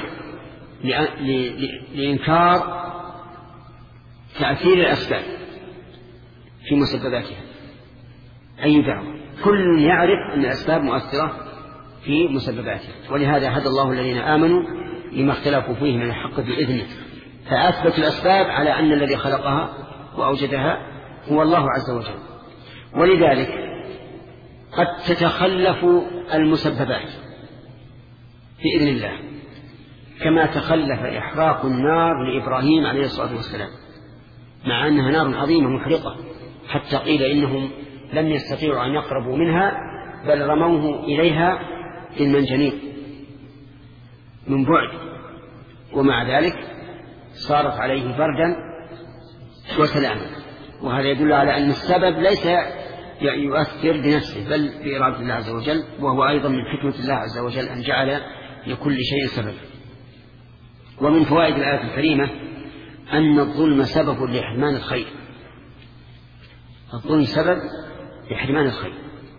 لإنكار تأثير الأسباب في مسبباتها. أي دعوة، كل يعرف أن الأسباب مؤثرة في مسبباتها، ولهذا هدى الله الذين آمنوا لما اختلفوا فيه من الحق بإذنه، فأثبت الأسباب على أن الذي خلقها وأوجدها هو الله عز وجل. ولذلك قد تتخلف المسببات بإذن الله، كما تخلف إحراق النار لإبراهيم عليه الصلاة والسلام، مع أنها نار عظيمة محرقة، حتى قيل إنهم لم يستطيعوا أن يقربوا منها بل رموه إليها بالمنجنيق من بعد، ومع ذلك صارت عليه بردا وسلاما. وهذا يدل على أن السبب ليس يؤثر بنفسه بل بإرادة الله عز وجل، وهو أيضا من حكمة الله عز وجل أن جعل لكل شيء سبب. ومن فوائد الآية الكريمة أن الظلم سبب لحرمان الخير، الظلم سبب لحرمان الخير،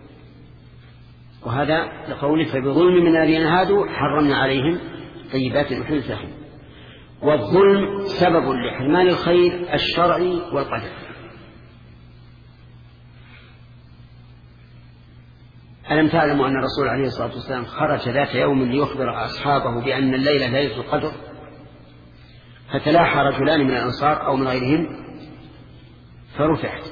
وهذا لقوله فبظلم من الذين هادوا حرمنا عليهم طيبات أحلت لهم. والظلم سبب لحرمان الخير الشرعي والقدر. ألم تعلموا أن الرسول عليه الصلاة والسلام خرج ذات يوم ليخبر أصحابه بأن الليلة ليلة القدر، فتلاحى رجلان من الأنصار أو من غيرهم فرفعت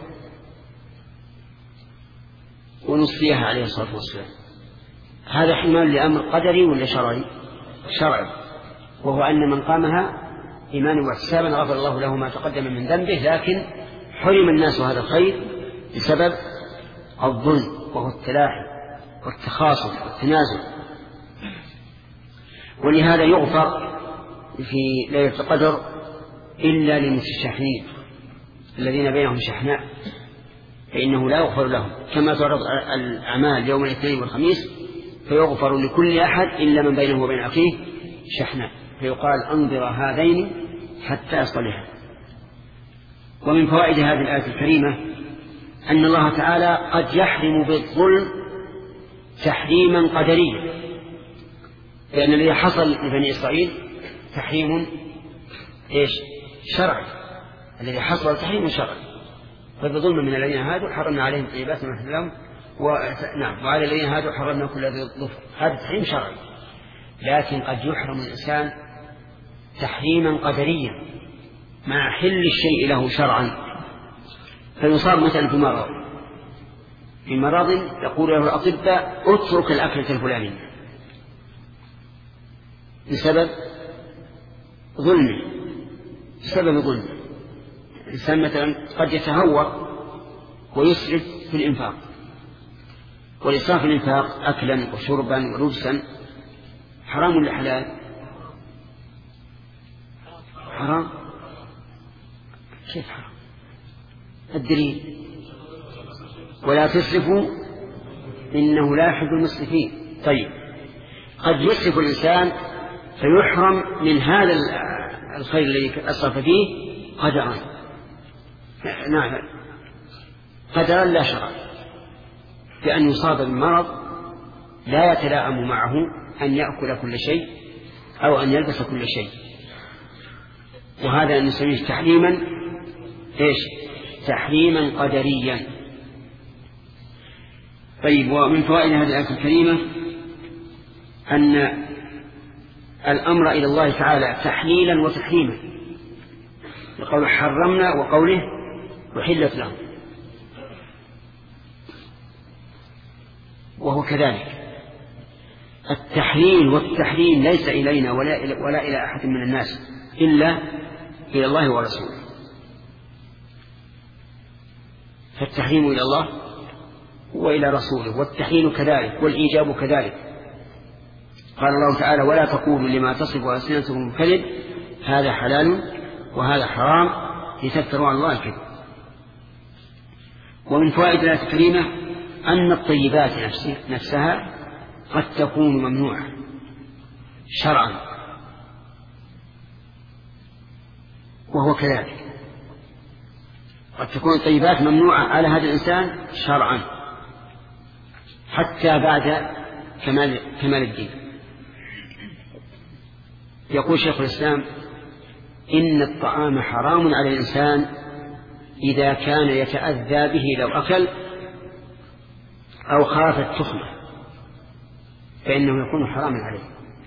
ونصيها عليه الصلاة والسلام. هذا حمال لأمر قدري ولا شرعي؟ شرعي، وهو أن من قامها إيمانا واحتسابا غفر الله له ما تقدم من ذنبه، لكن حرم الناس هذا الخير بسبب الظلم، وهو التلاحي والتخاصم والتنازل. ولهذا يغفر في ليلة القدر إلا للمتشحنين الذين بينهم شحناء، فإنه لا يغفر لهم، كما تعرض الأعمال يوم الاثنين والخميس فيغفر لكل أحد إلا من بينه وبين أخيه شحناء، فيقال أنظر هذين حتى يصطلحا. ومن فوائد هذه الآية الكريمة أن الله تعالى قد يحرم بالظلم تحريما قدريا، لأن الذي حصل لبني إسرائيل تحريم إيش؟ شرعي، الذي حصل تحريم شرعي، فبظلم من الذين هادوا حرمنا عليهم طيبات من لهم و... نعم وعلى الذين هادوا حرمنا كل ذي ظفر، هذا تحريم شرعي. لكن قد يحرم الإنسان تحريما قدريا مع حل الشيء له شرعا، فيصاب مثلا في مرض في مرض يقول له الأطباء اترك الأكلة الفلانية بسبب ظلمه، بسبب ظلمه. الإنسان مثلا قد يتهور ويسرف في الإنفاق، والإسراف في الإنفاق أكلا وشربا ولبسا حرام ولا حلال؟ حرام. كيف حرام؟ الدليل ولا تسرفوا إنه لا يحب المسرفين. طيب قد يسرف الإنسان فيحرم من هذا الخير الذي أسرف فيه قدرا، نعم قدرا لا شرعا، بأن يصاب بالمرض لا يتلائم معه أن يأكل كل شيء أو أن يلبس كل شيء، وهذا نسميه تحريما إيش؟ تحريما قدريا. طيب ومن فوائد هذه الآية الكريمة أن الأمر إلى الله تعالى تحليلا وتحريما، لقوله حرمنا وقوله وحلت لهم. وهو كذلك. التحليل والتحريم ليس إلينا ولا إلى, ولا إلى أحد من الناس إلا إلى الله ورسوله. فالتحريم إلى الله وإلى رسوله، والتحليل كذلك، والإيجاب كذلك. قال الله تعالى: ولا تقولوا لما تصف ألسنتكم الكذب هذا حلال وهذا حرام لتفتروا على الله الكذب. ومن فوائد الآية الكريمة أن الطيبات نفسها قد تكون ممنوعة شرعا، وهو كذلك. قد تكون الطيبات ممنوعة على هذا الإنسان شرعا حتى بعد كمال, كمال الدين. يقول شيخ الإسلام: إن الطعام حرام على الإنسان إذا كان يتأذى به لو أكل أو خاف التخمة، فإنه يكون حراما عليه.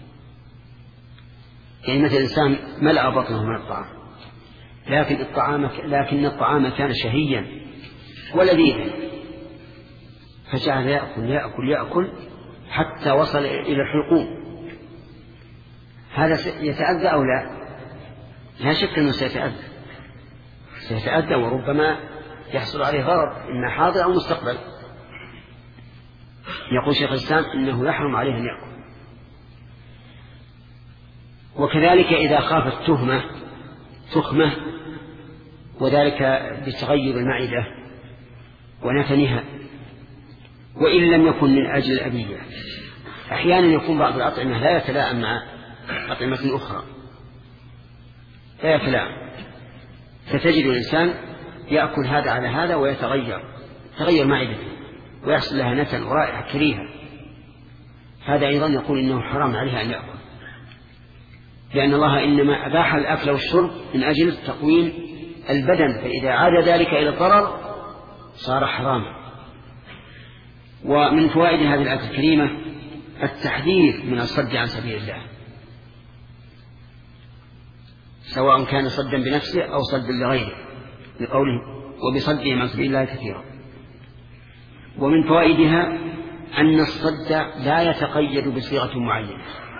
يعني مثل الإنسان ملأ بطنه من الطعام، لكن الطعام لكن الطعام كان شهيا ولذيذا، فجعل يأكل يأكل يأكل حتى وصل إلى الحلقوم. هذا يتأذى أو لا؟ لا شك أنه سيتأذى سيتأذى وربما يحصل عليه ضرر إما حاضر أو مستقبل. يقول شيخ الإسلام: إنه يحرم عليه أن يأكل. وكذلك إذا خاف التهمة تخمة، وذلك بتغير المعدة ونتنها، وإن لم يكن من أجل الأبية. أحيانا يكون بعض الأطعمة لا يتلائم مع أطعمة أخرى، لا يتلائم، فتجد الإنسان يأكل هذا على هذا ويتغير تغير معدته ويحصل لها نتن ورائحة كريهة. هذا أيضا يقول إنه حرام عليها أن يأكل، لأن الله إنما أباح الأكل والشرب من أجل تقويم البدن، فإذا عاد ذلك إلى الضرر صار حراما. ومن فوائد هذه الآية الكريمة التحذير من الصد عن سبيل الله، سواء كان صدا بنفسه أو صدا لغيره، لقوله: وبصدهم عن سبيل الله كثيرا. ومن فوائدها أن الصد لا يتقيد بصيغة معينة،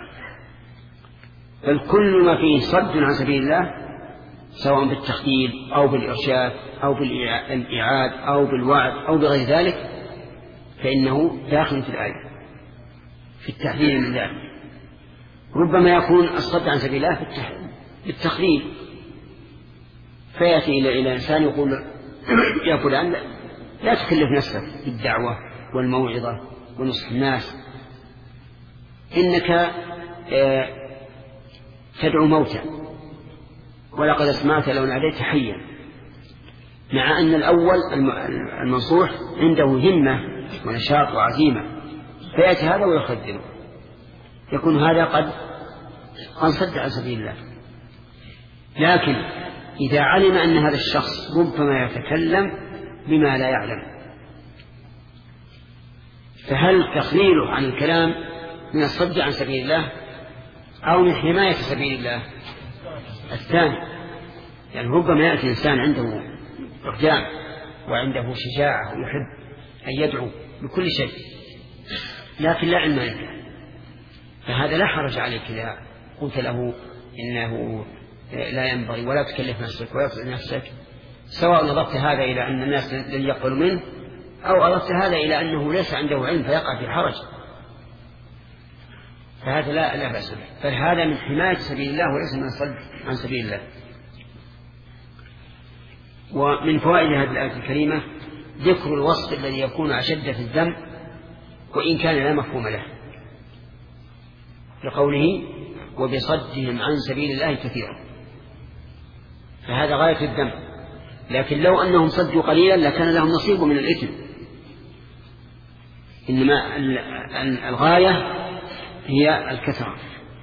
بل كل ما فيه صد عن سبيل الله سواء بالتخييل أو بالإرشاد أو بالإعاد أو بالوعد أو بغير ذلك فإنه داخل في الآية في التحذير من ذلك. ربما يكون الصد عن سبيل الله بالتخييل، فيأتي إلى إنسان يقول: يا فلان لا تكلف نفسك بالدعوة والموعظة ونصح الناس، إنك تدعو موتى ولقد أسمعت لو ناديت حيا، مع أن الأول المنصوح عنده همة ونشاط وعزيمة، فيأتي هذا ويخدمه، يكون هذا قد صد عن سبيل الله. لكن إذا علم أن هذا الشخص ربما يتكلم بما لا يعلم، فهل تخليله عن الكلام من الصد عن سبيل الله أو من حماية سبيل الله؟ الثاني، يعني ربما يأتي إنسان عنده إقدام وعنده شجاعة ويحب أن يدعو بكل شيء لكن لا علم عنده، فهذا لا حرج عليك إذا قلت له إنه لا ينبغي ولا تكلف نفسك ولا تضع نفسك، سواء نظرت هذا إلى أن الناس لن يقبلوا منه أو أردت هذا إلى أنه ليس عنده علم فيقع في حرج، فهذا لا لا بأس به، فهذا من حماية سبيل الله وليس من الصد عن سبيل الله. ومن فوائد هذه الآية الكريمة ذكر الوصف الذي يكون أشد في الذنب وإن كان لا مفهوم له، لقوله: وبصدهم عن سبيل الله كثيرا، فهذا غاية الذنب، لكن لو أنهم صدوا قليلا لكان لهم نصيب من الإثم، إنما الغاية هي الكثرة.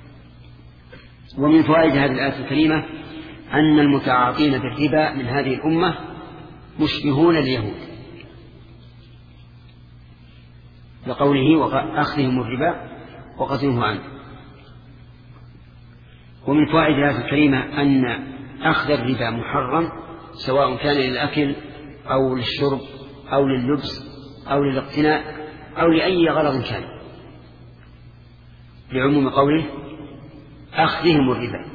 ومن فوائد هذه الآية الكريمة أن المتعاطين بالربا من هذه الأمة مشبهون اليهود، لقوله: وأخذهم الربا وقتلوه عنه. ومن فوائد هذه الكريمة أن أخذ الربا محرم سواء كان للأكل أو للشرب أو لللبس أو للاقتناء أو لأي غرض كان، لعموم قوله أخذهم الربا.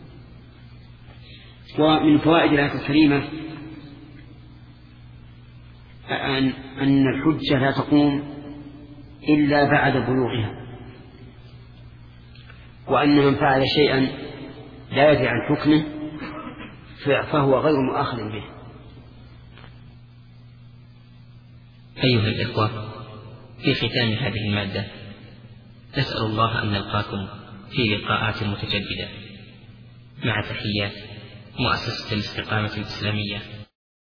ومن فوائد الآية الكريمة أن الحجة لا تقوم إلا بعد بلوغها، وأن من فعل شيئا لا يدري عن حكمه فهو غير مؤاخذ به. أيها الإخوة، في ختام هذه المادة نسأل الله أن نلقاكم في لقاءات متجددة، مع تحيات مؤسسة الاستقامة الإسلامية